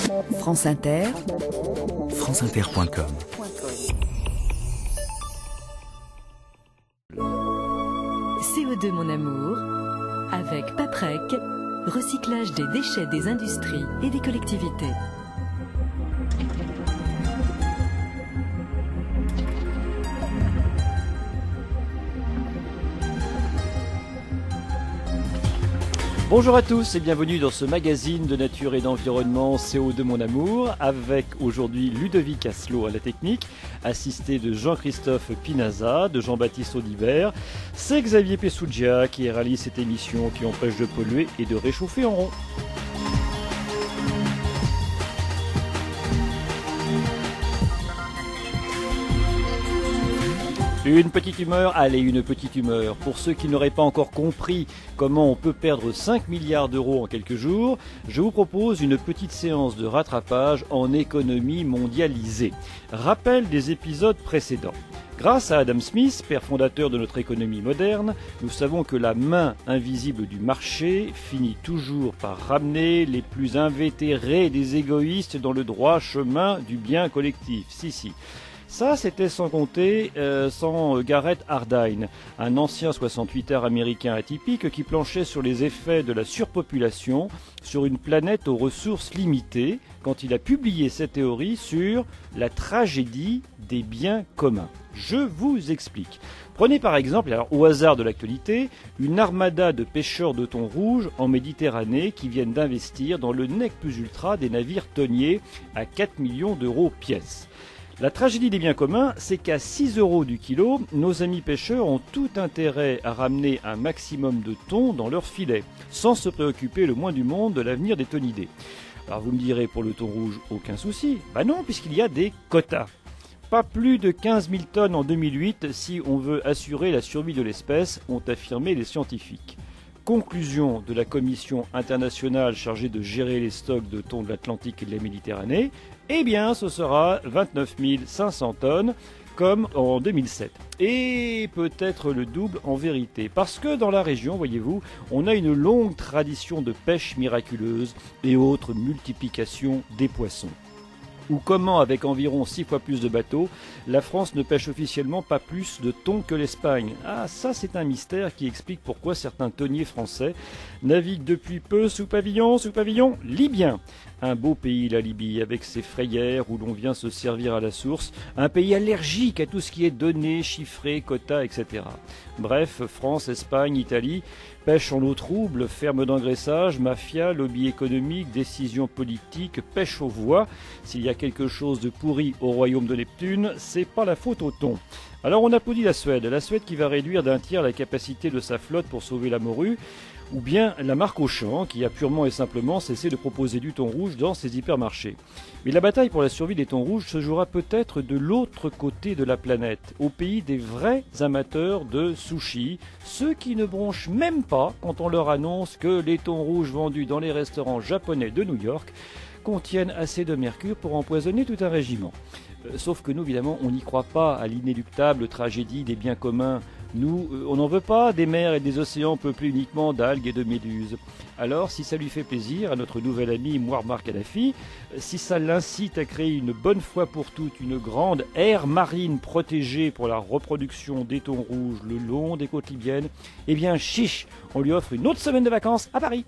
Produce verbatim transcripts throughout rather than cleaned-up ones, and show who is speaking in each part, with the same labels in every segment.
Speaker 1: France Inter,
Speaker 2: franceinter point com.
Speaker 3: C O deux mon amour, avec Paprec, recyclage des déchets des industries et des collectivités.
Speaker 4: Bonjour à tous et bienvenue dans ce magazine de nature et d'environnement C O deux mon amour, avec aujourd'hui Ludovic Asselot à la technique, assisté de Jean-Christophe Pinaza, de Jean-Baptiste Audibert. C'est Xavier Pessougia qui réalise cette émission qui empêche de polluer et de réchauffer en rond. Une petite humeur, allez, une petite humeur. Pour ceux qui n'auraient pas encore compris comment on peut perdre cinq milliards d'euros en quelques jours, je vous propose une petite séance de rattrapage en économie mondialisée. Rappel des épisodes précédents. Grâce à Adam Smith, père fondateur de notre économie moderne, nous savons que la main invisible du marché finit toujours par ramener les plus invétérés des égoïstes dans le droit chemin du bien collectif. Si, si. Ça, c'était sans compter euh, sans Gareth Hardin, un ancien soixante-huitard américain atypique qui planchait sur les effets de la surpopulation sur une planète aux ressources limitées quand il a publié cette théorie sur la tragédie des biens communs. Je vous explique. Prenez par exemple, alors, au hasard de l'actualité, une armada de pêcheurs de thon rouge en Méditerranée qui viennent d'investir dans le nec plus ultra des navires tonniers à quatre millions d'euros pièce. La tragédie des biens communs, c'est qu'à six euros du kilo, nos amis pêcheurs ont tout intérêt à ramener un maximum de thon dans leur filet, sans se préoccuper le moins du monde de l'avenir des tonidés. Alors vous me direz, pour le thon rouge, aucun souci. Bah non, puisqu'il y a des quotas. Pas plus de quinze mille tonnes en deux mille huit si on veut assurer la survie de l'espèce, ont affirmé les scientifiques. Conclusion de la commission internationale chargée de gérer les stocks de thon de l'Atlantique et de la Méditerranée, eh bien ce sera vingt-neuf mille cinq cents tonnes comme en deux mille sept. Et peut-être le double en vérité, parce que dans la région, voyez-vous, on a une longue tradition de pêche miraculeuse et autres multiplication des poissons. Ou comment, avec environ six fois plus de bateaux, la France ne pêche officiellement pas plus de thon que l'Espagne. Ah, ça c'est un mystère qui explique pourquoi certains thoniers français naviguent depuis peu sous pavillon, sous pavillon libyen. Un beau pays la Libye, avec ses frayères où l'on vient se servir à la source, un pays allergique à tout ce qui est données, chiffré, quotas, et cetera. Bref, France, Espagne, Italie, pêche en eau trouble, ferme d'engraissage, mafia, lobby économique, décision politique, pêche aux voies. S'il y a quelque chose de pourri au royaume de Neptune, c'est pas la faute au thon. Alors on applaudit la Suède, la Suède qui va réduire d'un tiers la capacité de sa flotte pour sauver la morue, ou bien la marque Auchan qui a purement et simplement cessé de proposer du thon rouge dans ses hypermarchés. Mais la bataille pour la survie des thons rouges se jouera peut-être de l'autre côté de la planète, au pays des vrais amateurs de sushi, ceux qui ne bronchent même pas quand on leur annonce que les thons rouges vendus dans les restaurants japonais de New York contiennent assez de mercure pour empoisonner tout un régiment. Euh, sauf que nous, évidemment, on n'y croit pas à l'inéluctable tragédie des biens communs. Nous, euh, on n'en veut pas des mers et des océans peuplés uniquement d'algues et de méduses. Alors, si ça lui fait plaisir à notre nouvel ami Muammar Kadhafi, euh, si ça l'incite à créer une bonne fois pour toutes une grande aire marine protégée pour la reproduction des thons rouges le long des côtes libyennes, eh bien, chiche, on lui offre une autre semaine de vacances à Paris.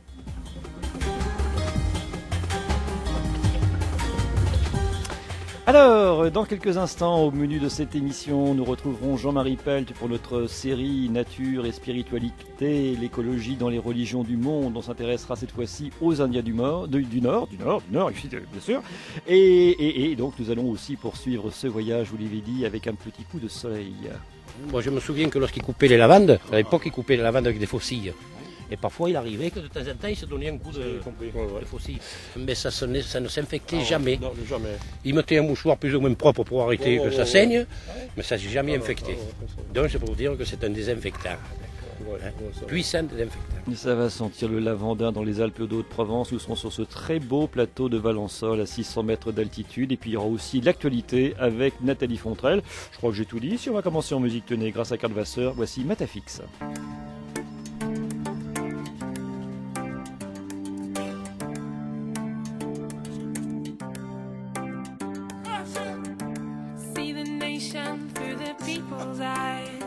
Speaker 4: Alors, dans quelques instants, au menu de cette émission, nous retrouverons Jean-Marie Pelt pour notre série Nature et Spiritualité, l'écologie dans les religions du monde. On s'intéressera cette fois-ci aux Indiens du, Nord, du, du Nord, du Nord, du Nord, bien sûr. Et, et, et donc, nous allons aussi poursuivre ce voyage, vous l'avez dit, avec un petit coup de soleil.
Speaker 5: Moi, je me souviens que lorsqu'ils coupaient les lavandes, à l'époque, ils coupaient les lavandes avec des faucilles. Et parfois, il arrivait que de temps en temps, il se donnait un coup de, de faucille. Mais ça, ça ne s'infectait ah, jamais. Non, jamais. Il mettait un mouchoir plus ou moins propre pour arrêter oh, que oh, ça oh, saigne, oh. mais ça ne s'est jamais ah, infecté. Oh, oh, Donc, c'est pour vous dire que c'est un désinfectant. Ouais, hein, ouais, puissant désinfectant.
Speaker 4: Et ça va sentir le lavandin dans les Alpes d'Haute-Provence. Nous serons sur ce très beau plateau de Valençol à six cents mètres d'altitude. Et puis il y aura aussi l'actualité avec Nathalie Fontrelle. Je crois que j'ai tout dit. Si on va commencer en musique, tenez, grâce à Karl Vasseur, voici Matafix.
Speaker 1: frustration through the people's eyes.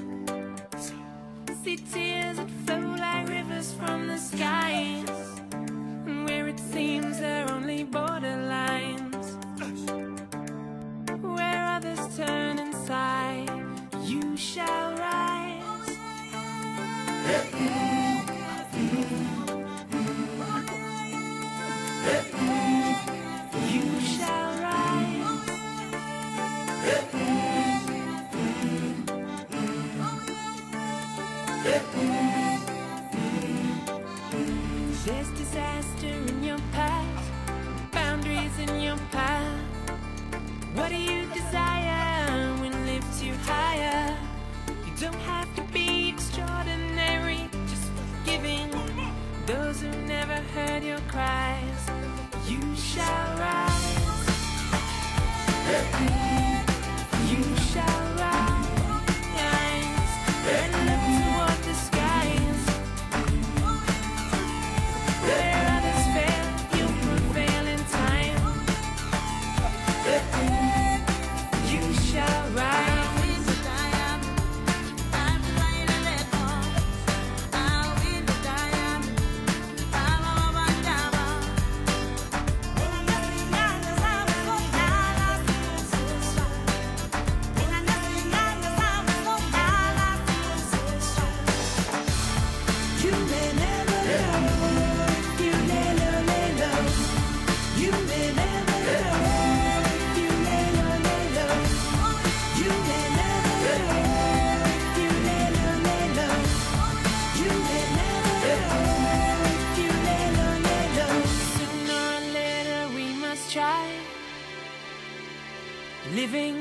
Speaker 1: See tears that flow like rivers from the skies, where it seems they're only borderlines, where others turn and sigh. You shall rise. You shall rise. There's disaster in your past, boundaries in your path. What do you desire when lifts you higher? You don't have to be extraordinary, just forgiving those who never heard your cries. You shall rise. You shall rise and look toward the skies. Where others fail, you'll prevail in time. You shall rise. Living.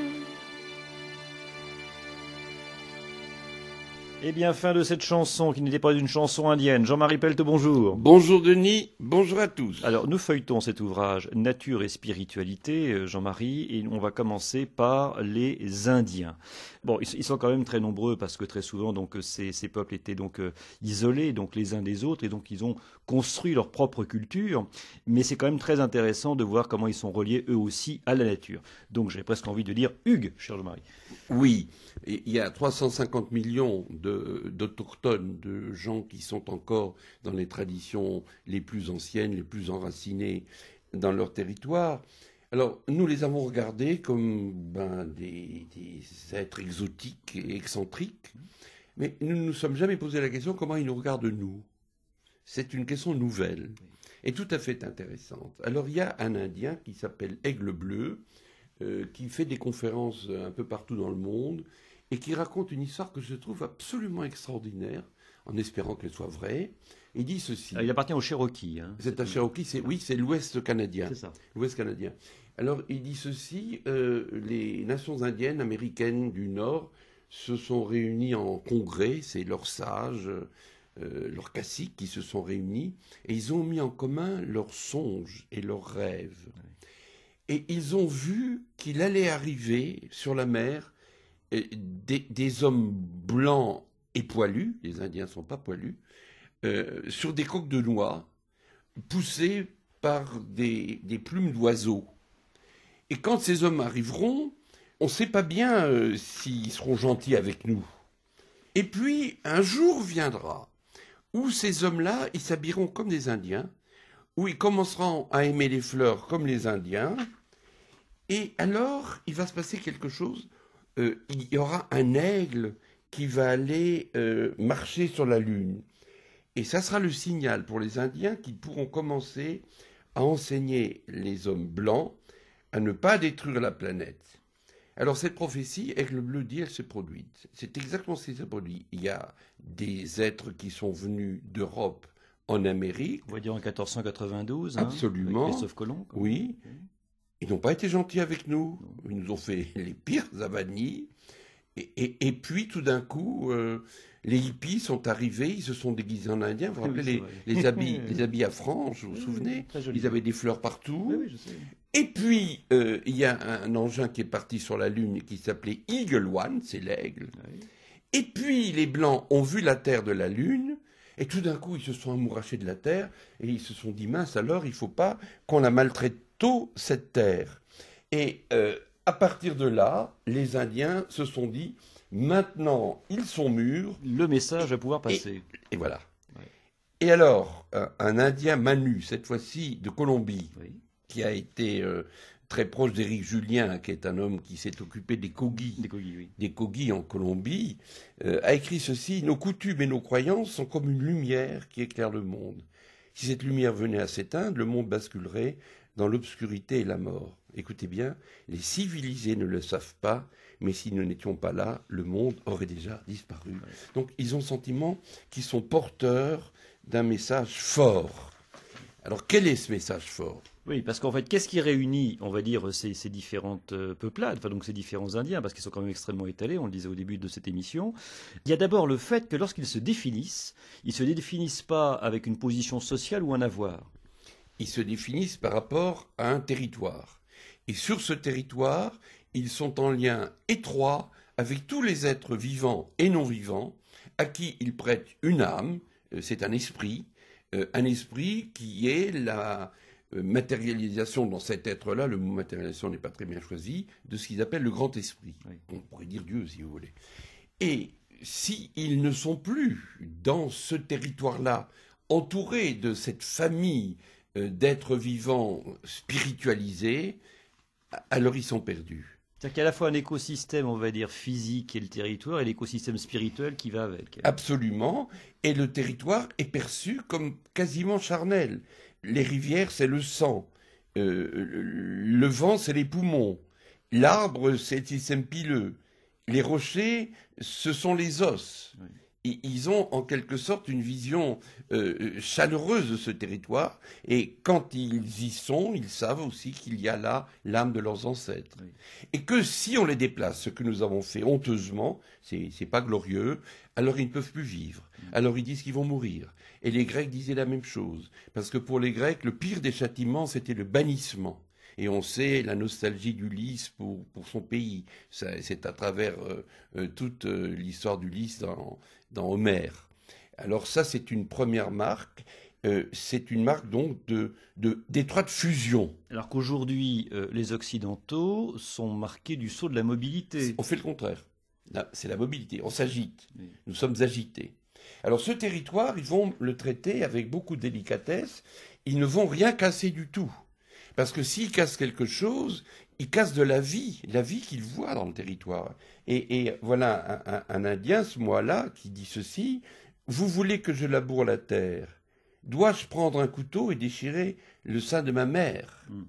Speaker 4: Eh bien, fin de cette chanson qui n'était pas une chanson indienne. Jean-Marie Pelte, bonjour.
Speaker 6: Bonjour Denis, bonjour à tous.
Speaker 4: Alors, nous feuilletons cet ouvrage Nature et spiritualité, Jean-Marie, et on va commencer par les Indiens. Bon, ils sont quand même très nombreux parce que très souvent, donc, ces, ces peuples étaient donc euh, isolés, donc les uns des autres, et donc ils ont construit leur propre culture. Mais c'est quand même très intéressant de voir comment ils sont reliés eux aussi à la nature. Donc, j'ai presque envie de dire Hugues, cher Jean-Marie.
Speaker 6: Oui, il y a trois cent cinquante millions de, d'autochtones, de gens qui sont encore dans les traditions les plus anciennes, les plus enracinées dans leur territoire. Alors, nous les avons regardés comme ben, des, des êtres exotiques et excentriques, mais nous ne nous sommes jamais posé la question comment ils nous regardent nous. C'est une question nouvelle et tout à fait intéressante. Alors, il y a un Indien qui s'appelle Aigle Bleu, euh, qui fait des conférences un peu partout dans le monde et qui raconte une histoire que je trouve absolument extraordinaire, en espérant qu'elle soit vraie. Il dit ceci.
Speaker 4: Il appartient au Cherokee. Hein,
Speaker 6: c'est un Cherokee, c'est, oui, c'est l'Ouest canadien.
Speaker 4: C'est ça.
Speaker 6: L'Ouest canadien. Alors, il dit ceci, euh, les nations indiennes, américaines du Nord, se sont réunies en congrès, c'est leurs sages, euh, leurs caciques qui se sont réunis, et ils ont mis en commun leurs songes et leurs rêves. Oui. Et ils ont vu qu'il allait arriver sur la mer euh, des, des hommes blancs et poilus, les Indiens ne sont pas poilus, euh, sur des coques de noix, poussés par des, des plumes d'oiseaux. Et quand ces hommes arriveront, on ne sait pas bien euh, s'ils seront gentils avec nous. Et puis, un jour viendra où ces hommes-là, ils s'habilleront comme des Indiens, où ils commenceront à aimer les fleurs comme les Indiens, et alors, il va se passer quelque chose. Euh, il y aura un aigle qui va aller euh, marcher sur la Lune. Et ça sera le signal pour les Indiens qui pourront commencer à enseigner les hommes blancs à ne pas détruire la planète. Alors cette prophétie, Aigle Bleu dit, elle s'est produite. C'est exactement ce qui s'est produit. Il y a des êtres qui sont venus d'Europe en Amérique.
Speaker 4: On va dire en quatorze cent quatre-vingt-douze,
Speaker 6: absolument.
Speaker 4: Hein, avec Christophe Colomb.
Speaker 6: Oui. oui. Ils n'ont pas été gentils avec nous. Ils nous ont fait les pires avanies. Et, et, et puis, tout d'un coup, euh, les hippies sont arrivés, ils se sont déguisés en indiens. Vous vous rappelez oui, les, les, habits, les habits à franges, vous vous oui, souvenez oui, ils avaient des fleurs partout.
Speaker 4: Oui, oui, je sais.
Speaker 6: Et puis, euh, il y a un, un engin qui est parti sur la Lune qui s'appelait Eagle One, c'est l'aigle. Oui. Et puis, les Blancs ont vu la Terre de la Lune, et tout d'un coup, ils se sont amourachés de la Terre, et ils se sont dit, mince, alors, il ne faut pas qu'on la maltraite tôt, cette Terre. Et euh, à partir de là, les Indiens se sont dit, maintenant, ils sont mûrs.
Speaker 4: Le message va pouvoir passer.
Speaker 6: Et, et voilà. Ouais. Et alors, un, un Indien Manu, cette fois-ci de Colombie, oui. qui a été euh, très proche d'Éric Julien, qui est un homme qui s'est occupé des Kogis,
Speaker 4: des Kogis, oui.
Speaker 6: des Kogis en Colombie, euh, a écrit ceci, « Nos coutumes et nos croyances sont comme une lumière qui éclaire le monde. Si cette lumière venait à s'éteindre, le monde basculerait dans l'obscurité et la mort. Écoutez bien, les civilisés ne le savent pas, mais si nous n'étions pas là, le monde aurait déjà disparu. » Donc ils ont le sentiment qu'ils sont porteurs d'un message fort. Alors quel est ce message fort ?
Speaker 4: Oui, parce qu'en fait, qu'est-ce qui réunit, on va dire, ces, ces différentes peuplades, enfin donc ces différents Indiens, parce qu'ils sont quand même extrêmement étalés, on le disait au début de cette émission. Il y a d'abord le fait que lorsqu'ils se définissent, ils ne se définissent pas avec une position sociale ou un avoir.
Speaker 6: Ils se définissent par rapport à un territoire. Et sur ce territoire, ils sont en lien étroit avec tous les êtres vivants et non vivants, à qui ils prêtent une âme, c'est un esprit, un esprit qui est la matérialisation dans cet être-là, le mot matérialisation n'est pas très bien choisi, de ce qu'ils appellent le grand esprit. Oui. On pourrait dire Dieu si vous voulez. Et s'ils ne sont plus dans ce territoire-là, entourés de cette famille d'êtres vivants spiritualisés, alors ils sont perdus.
Speaker 4: C'est-à-dire qu'il y a à la fois un écosystème, on va dire, physique et le territoire, et l'écosystème spirituel qui va avec.
Speaker 6: Absolument. Et le territoire est perçu comme quasiment charnel. Les rivières, c'est le sang. Euh, le vent, c'est les poumons. L'arbre, c'est le système pileux. Les rochers, ce sont les os. Oui. Et ils ont en quelque sorte une vision euh, chaleureuse de ce territoire. Et quand ils y sont, ils savent aussi qu'il y a là l'âme de leurs ancêtres. Oui. Et que si on les déplace, ce que nous avons fait honteusement, c'est, c'est pas glorieux, alors ils ne peuvent plus vivre. Oui. Alors ils disent qu'ils vont mourir. Et les Grecs disaient la même chose. Parce que pour les Grecs, le pire des châtiments, c'était le bannissement. Et on sait la nostalgie d'Ulysse pour, pour son pays. Ça, c'est à travers euh, euh, toute euh, l'histoire d'Ulysse dans, dans Homère. Alors ça, c'est une première marque. Euh, c'est une marque donc de, de, d'étroite fusion.
Speaker 4: Alors qu'aujourd'hui, euh, les Occidentaux sont marqués du sceau de la mobilité.
Speaker 6: On fait le contraire. Là, c'est la mobilité. On s'agite. Oui. Nous sommes agités. Alors ce territoire, ils vont le traiter avec beaucoup de délicatesse. Ils ne vont rien casser du tout. Parce que s'ils cassent quelque chose, ils cassent de la vie, la vie qu'ils voient dans le territoire. Et, et voilà un, un, un Indien, ce mois-là, qui dit ceci, « Vous voulez que je laboure la terre ? Dois-je prendre un couteau et déchirer le sein de ma mère ? Mm.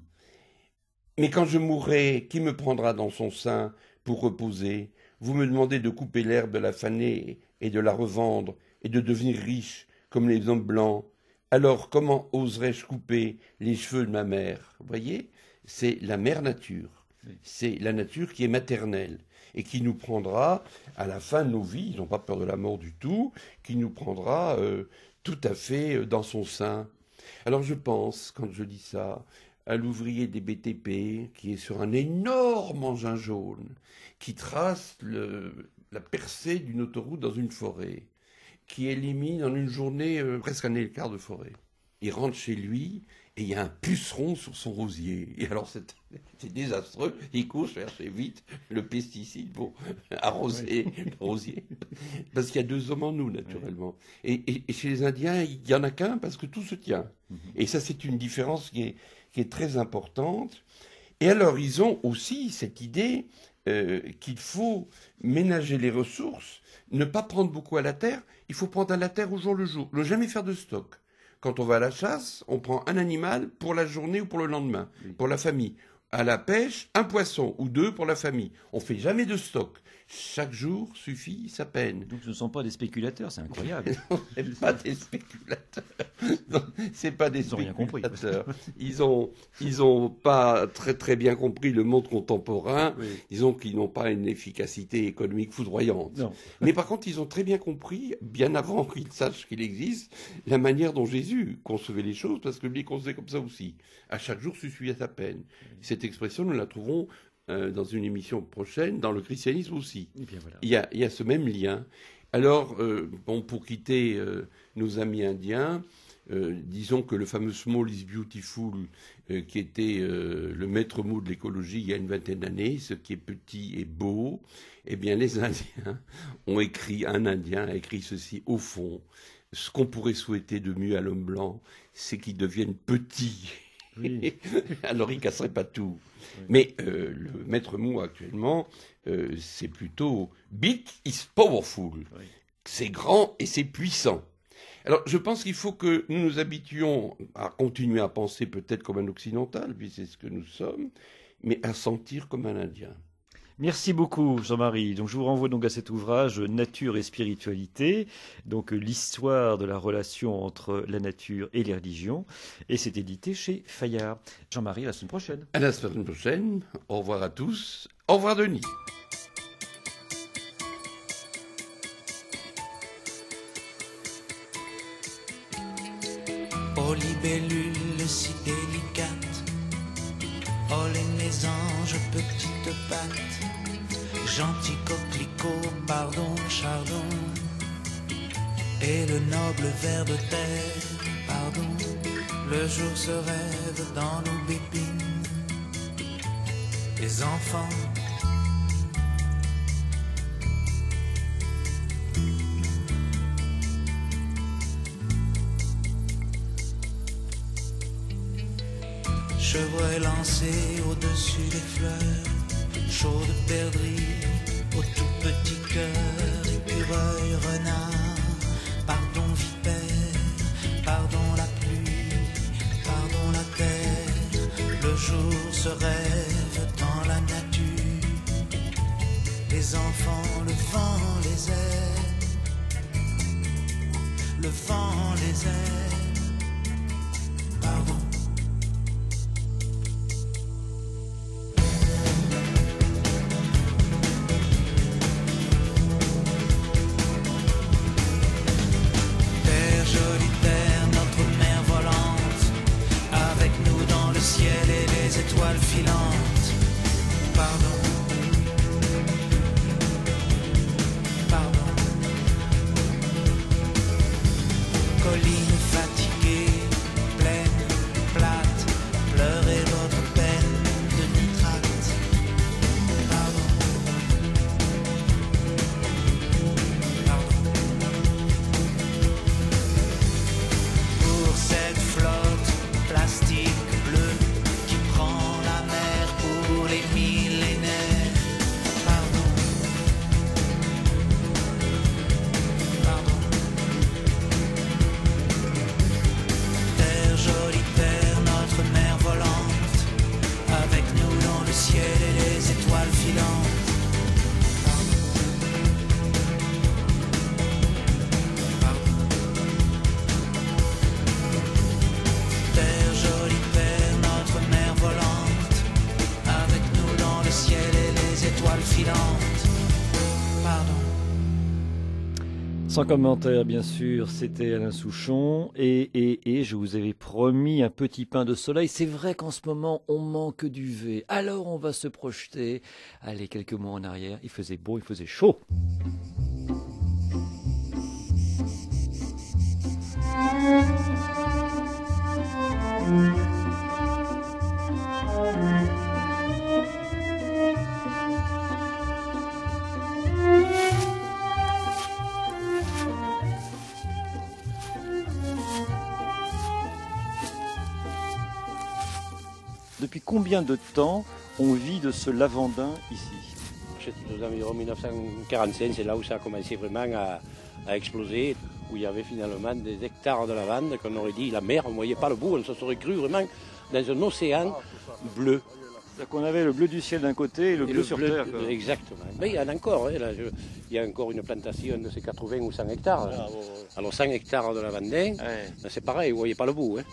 Speaker 6: Mais quand je mourrai, qui me prendra dans son sein pour reposer ? Vous me demandez de couper l'herbe, de la faner et de la revendre et de devenir riche comme les hommes blancs. Alors, comment oserais-je couper les cheveux de ma mère ? Vous voyez, c'est la mère nature. Oui. C'est la nature qui est maternelle et qui nous prendra, à la fin de nos vies, ils n'ont pas peur de la mort du tout, qui nous prendra euh, tout à fait dans son sein. Alors je pense, quand je dis ça, à l'ouvrier des B T P qui est sur un énorme engin jaune, qui trace le, la percée d'une autoroute dans une forêt, qui élimine en une journée euh, presque un écart de forêt. Il rentre chez lui et il y a un puceron sur son rosier. Et alors c'est, c'est désastreux, il court chercher vite le pesticide pour arroser oui. le rosier. Parce qu'il y a deux hommes en nous, naturellement. Oui. Et, et, et chez les Indiens, il n'y en a qu'un parce que tout se tient. Mm-hmm. Et ça, c'est une différence qui est, qui est très importante. Et alors, ils ont aussi cette idée euh, qu'il faut ménager les ressources, ne pas prendre beaucoup à la terre, il faut prendre à la terre au jour le jour, ne jamais faire de stock. Quand on va à la chasse, on prend un animal pour la journée ou pour le lendemain, oui. pour la famille. À la pêche, un poisson ou deux pour la famille. On ne fait jamais de stock. Chaque jour suffit sa peine.
Speaker 4: Donc ce ne sont pas des spéculateurs, c'est incroyable.
Speaker 6: Non, ce n'est pas des spéculateurs. Non, c'est pas des
Speaker 4: ils
Speaker 6: spéculateurs.
Speaker 4: Ont
Speaker 6: ils ont, ils ont pas très très bien compris le monde contemporain.
Speaker 4: Oui.
Speaker 6: Disons qu'ils n'ont pas une efficacité économique foudroyante.
Speaker 4: Non.
Speaker 6: Mais par contre, ils ont très bien compris, bien avant qu'ils sachent qu'il existe, la manière dont Jésus concevait les choses, parce que lui concevait comme ça aussi. À chaque jour suffit à sa peine. Oui. Cette expression, nous la trouvons euh, dans une émission prochaine, dans le christianisme aussi.
Speaker 4: Et bien voilà.
Speaker 6: Il y a, il y a ce même lien. Alors, euh, bon, pour quitter euh, nos amis indiens, Euh, disons que le fameux Small is Beautiful, euh, qui était euh, le maître mot de l'écologie il y a une vingtaine d'années, ce qui est petit et beau, eh bien les Indiens ont écrit, un Indien a écrit ceci au fond. Ce qu'on pourrait souhaiter de mieux à l'homme blanc, c'est qu'il devienne petit. Oui. Alors il casserait pas tout. Oui. Mais euh, le maître mot actuellement, euh, c'est plutôt big is powerful. Oui. C'est grand et c'est puissant. Alors, je pense qu'il faut que nous nous habituions à continuer à penser peut-être comme un occidental, puis c'est ce que nous sommes, mais à sentir comme un Indien.
Speaker 4: Merci beaucoup, Jean-Marie. Donc, je vous renvoie donc à cet ouvrage Nature et spiritualité, donc l'histoire de la relation entre la nature et les religions, et c'est édité chez Fayard. Jean-Marie, à la semaine prochaine.
Speaker 6: À la semaine prochaine. Au revoir à tous. Au revoir, Denis.
Speaker 7: Oh libellule si délicate, oh les mésanges petites pattes, gentil coquelicot, pardon, chardon, et le noble ver de terre, pardon, le jour se rêve dans nos bépines, les enfants. Chevreuil lancé au-dessus des fleurs, chaud de perdrix au tout petit cœur, écureuil, renard, pardon vipère, pardon la pluie, pardon la terre, le jour se rêve dans la nature, les enfants, le vent les aime, le vent les aime, pardon. Filante, pardon, pardon, colline fatiguée, pleine, plate, pleurez votre peine de nitrate, pardon, pardon, pour cette flotte plastique bleue qui prend la mer pour les millénaires. Pardon, pardon. Terre jolie, terre, notre mer volante, avec nous dans le ciel et les étoiles filantes. Pardon, pardon. Terre jolie, terre, notre mer volante, avec nous dans le ciel et les étoiles filantes. Pardon.
Speaker 4: Sans commentaire, bien sûr, c'était Alain Souchon. Et, et, et je vous avais promis un petit pain de soleil. C'est vrai qu'en ce moment, on manque d'U V. Alors, on va se projeter. Allez, quelques mois en arrière, il faisait beau, il faisait chaud. Depuis combien de temps on vit de ce lavandin ici?
Speaker 5: C'était aux environs mille neuf cent quarante-cinq, c'est là où ça a commencé vraiment à, à exploser, où il y avait finalement des hectares de lavande qu'on aurait dit la mer, on ne voyait pas le bout, on se serait cru vraiment dans un océan bleu.
Speaker 4: C'est-à-dire qu'on avait le bleu du ciel d'un côté et le
Speaker 5: et
Speaker 4: bleu
Speaker 5: le
Speaker 4: sur
Speaker 5: bleu,
Speaker 4: terre. Quoi.
Speaker 5: Exactement. Mais il y en a encore, hein, là, je, il y a encore une plantation de ces quatre-vingts ou cent hectares. Ah, bon, bon. Alors cent hectares de lavandin, ouais. C'est pareil, vous ne voyez pas le bout. Hein.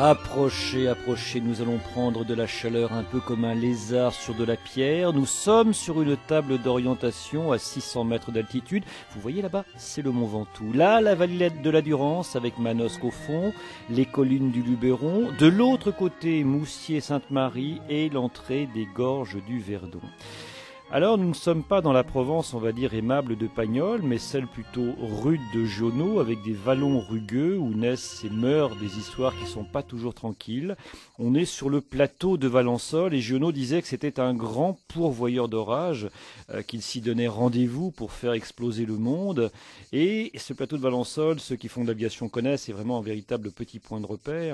Speaker 4: Approchez, approchez, nous allons prendre de la chaleur un peu comme un lézard sur de la pierre. Nous sommes sur une table d'orientation à six cents mètres d'altitude. Vous voyez là-bas, c'est le Mont Ventoux. Là, la vallée de la Durance avec Manosque au fond, les collines du Luberon. De l'autre côté, Moussier-Sainte-Marie et l'entrée des gorges du Verdon. Alors, nous ne sommes pas dans la Provence, on va dire, aimable de Pagnol, mais celle plutôt rude de Giono, avec des vallons rugueux où naissent et meurent des histoires qui ne sont pas toujours tranquilles. On est sur le plateau de Valençol et Giono disait que c'était un grand pourvoyeur d'orage, euh, qu'il s'y donnait rendez-vous pour faire exploser le monde. Et ce plateau de Valençol, ceux qui font de l'aviation connaissent, c'est vraiment un véritable petit point de repère.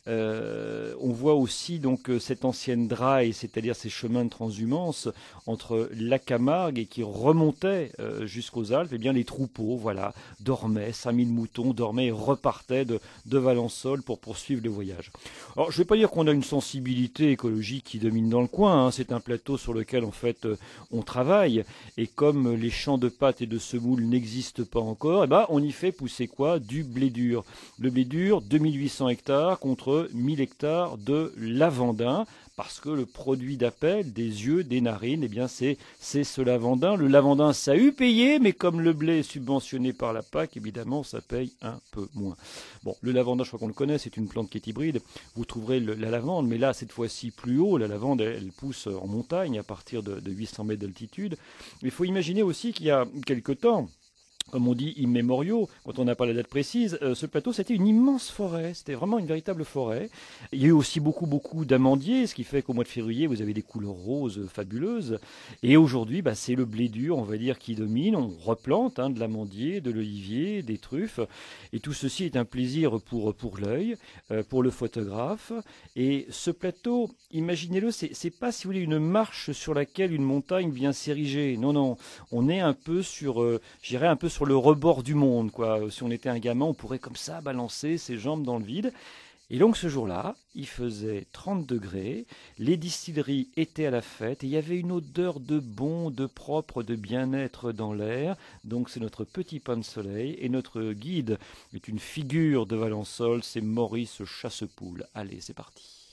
Speaker 4: Euh, on voit aussi donc cette ancienne draille, c'est-à-dire ces chemins de transhumance entre la Camargue et qui remontait euh, jusqu'aux Alpes, eh bien les troupeaux, voilà, dormaient, cinq mille moutons dormaient et repartaient de, de Valençol pour poursuivre le voyage. Alors, je ne vais pas dire qu'on a une sensibilité écologique qui domine dans le coin, hein. C'est un plateau sur lequel, en fait, euh, on travaille, et comme les champs de pâtes et de semoule n'existent pas encore, eh ben, on y fait pousser quoi? Du blé dur. Le blé dur, deux mille huit cents hectares contre mille hectares de lavandin, parce que le produit d'appel des yeux, des narines, eh bien c'est, c'est ce lavandin. Le lavandin, ça a eu payé, mais comme le blé est subventionné par la P A C, évidemment, ça paye un peu moins. Bon, le lavandin, je crois qu'on le connaît, c'est une plante qui est hybride. Vous trouverez le, la lavande, mais là, cette fois-ci, plus haut. La lavande, elle, elle pousse en montagne à partir de, de huit cents mètres d'altitude. Mais il faut imaginer aussi qu'il y a quelque temps, comme on dit, immémoriaux, quand on n'a pas la date précise, euh, ce plateau, c'était une immense forêt, c'était vraiment une véritable forêt. Il y a eu aussi beaucoup, beaucoup d'amandiers, ce qui fait qu'au mois de février, vous avez des couleurs roses fabuleuses. Et aujourd'hui, bah, c'est le blé dur, on va dire, qui domine. On replante hein, de l'amandier, de l'olivier, des truffes. Et tout ceci est un plaisir pour, pour l'œil, euh, pour le photographe. Et ce plateau, imaginez-le, c'est, c'est pas, si vous voulez, une marche sur laquelle une montagne vient s'ériger. Non, non, on est un peu sur, euh, je dirais un peu sur sur le rebord du monde, quoi. Si on était un gamin, on pourrait comme ça balancer ses jambes dans le vide. Et donc ce jour-là, il faisait trente degrés, les distilleries étaient à la fête, et il y avait une odeur de bon, de propre, de bien-être dans l'air. Donc c'est notre petit pain de soleil, et notre guide est une figure de Valençol, c'est Maurice Chassepoul. Allez, c'est parti.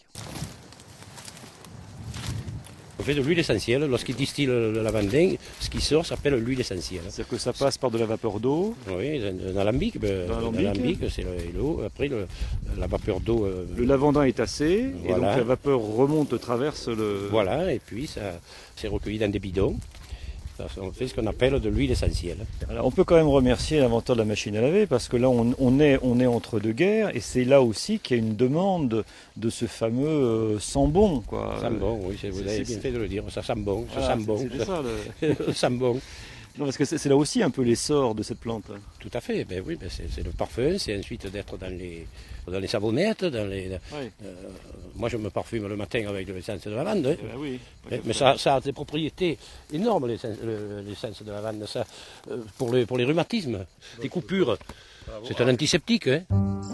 Speaker 5: On fait de l'huile essentielle. Lorsqu'il distille le lavandin, ce qui sort s'appelle l'huile essentielle.
Speaker 4: C'est-à-dire que ça passe par de la vapeur d'eau.
Speaker 5: Oui, un alambic. Ben,
Speaker 4: un alambic,
Speaker 5: alambic c'est l'eau. Après, le, la vapeur d'eau. Euh,
Speaker 4: le lavandin est tassé, voilà. Et donc la vapeur remonte, traverse le...
Speaker 5: Voilà, et puis ça c'est recueilli dans des bidons. On fait ce qu'on appelle de l'huile essentielle.
Speaker 4: Alors, on peut quand même remercier l'inventeur de la machine à laver, parce que là, on, on, est, on est entre deux guerres, et c'est là aussi qu'il y a une demande de ce fameux euh, sambon. Quoi.
Speaker 5: Sambon, oui, c'est, vous avez bien fait de le dire. Ça sent bon, ça
Speaker 4: ah,
Speaker 5: sent bon.
Speaker 4: C'est ça, le...
Speaker 5: sent bon.
Speaker 4: Non, parce que c'est, c'est là aussi un peu l'essor de cette plante.
Speaker 5: Tout à fait, ben oui, ben c'est, c'est le parfum, c'est ensuite d'être dans les, dans les savonnettes. Dans les, oui. euh, moi, je me parfume le matin avec de l'essence de lavande. Hein.
Speaker 4: Eh ben oui,
Speaker 5: mais mais ça, ça a des propriétés énormes, l'essence, l'essence de lavande, ça, pour, les, pour les rhumatismes, les coupures. C'est un antiseptique. Hein.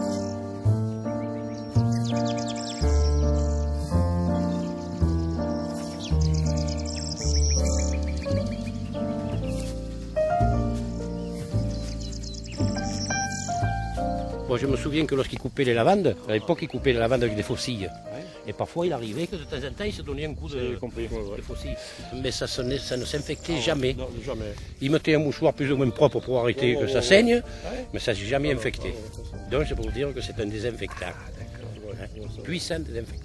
Speaker 5: Moi, je me souviens que lorsqu'il coupait les lavandes, à l'époque, il coupait les lavandes avec des faucilles. Ouais. Et parfois, il arrivait que de temps en temps, il se donnait un coup de,
Speaker 4: compris, ouais, ouais.
Speaker 5: de faucille. Mais ça, ça, ne, ça ne s'infectait ah, jamais.
Speaker 4: Non, jamais.
Speaker 5: Il mettait un mouchoir plus ou moins propre pour arrêter oh, que oh, ça oh, saigne, ouais. Mais ça ne s'est jamais infecté. Ouais, ouais, Donc, c'est pour dire que c'est un désinfectant. Ah, d'accord. Ouais, hein, puissant désinfectant.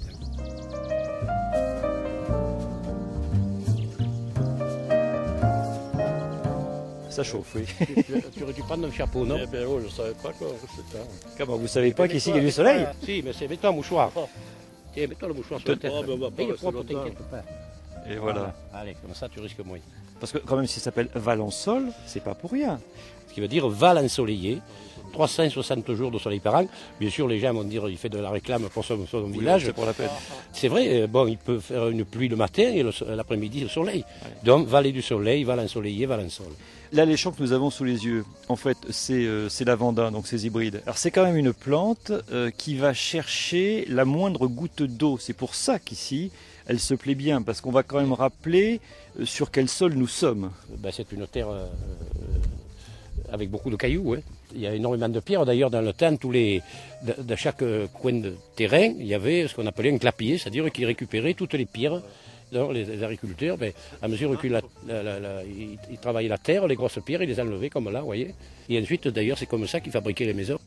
Speaker 4: Ça chauffe, oui.
Speaker 5: tu, tu, tu aurais dû prendre un chapeau, non?
Speaker 6: Eh bien, oh, je ne savais pas quoi.
Speaker 4: Comment, vous ne savez pas qu'ici il y a du soleil?
Speaker 5: Si, mais c'est, mets-toi un mouchoir. Tiens, mets-toi le mouchoir sur la tête.
Speaker 6: Oh, ben, bah,
Speaker 5: il est propre, t'inquiète pas.
Speaker 4: Et voilà.
Speaker 5: Ah, allez, comme ça, tu risques moins.
Speaker 4: Parce que quand même, s'il s'appelle Valençol, c'est pas pour rien.
Speaker 5: Ce qui veut dire val ensoleillé. trois cent soixante jours de soleil par an. Bien sûr, les gens vont dire qu'il fait de la réclame pour son, son oui, village.
Speaker 4: C'est pour la peine.
Speaker 5: C'est vrai, bon, il peut faire une pluie le matin et le, l'après-midi le soleil. Ouais. Donc, vallée du soleil, val ensoleillé, Valençol.
Speaker 4: Là, les champs que nous avons sous les yeux, en fait, c'est, euh, c'est lavandin, donc c'est hybride. Alors, c'est quand même une plante euh, qui va chercher la moindre goutte d'eau. C'est pour ça qu'ici, elle se plaît bien, parce qu'on va quand même rappeler euh, sur quel sol nous sommes.
Speaker 5: Ben, c'est une terre... Euh, avec beaucoup de cailloux. Hein. Il y a énormément de pierres. D'ailleurs, dans le temps, tous les, de, de chaque coin de terrain, il y avait ce qu'on appelait un clapier, c'est-à-dire qui récupérait toutes les pierres. Donc, les, les agriculteurs, ben, à mesure qu'ils ils, ils travaillaient la terre, les grosses pierres, ils les enlevaient comme là, vous voyez. Et ensuite, d'ailleurs, c'est comme ça qu'ils fabriquaient les maisons.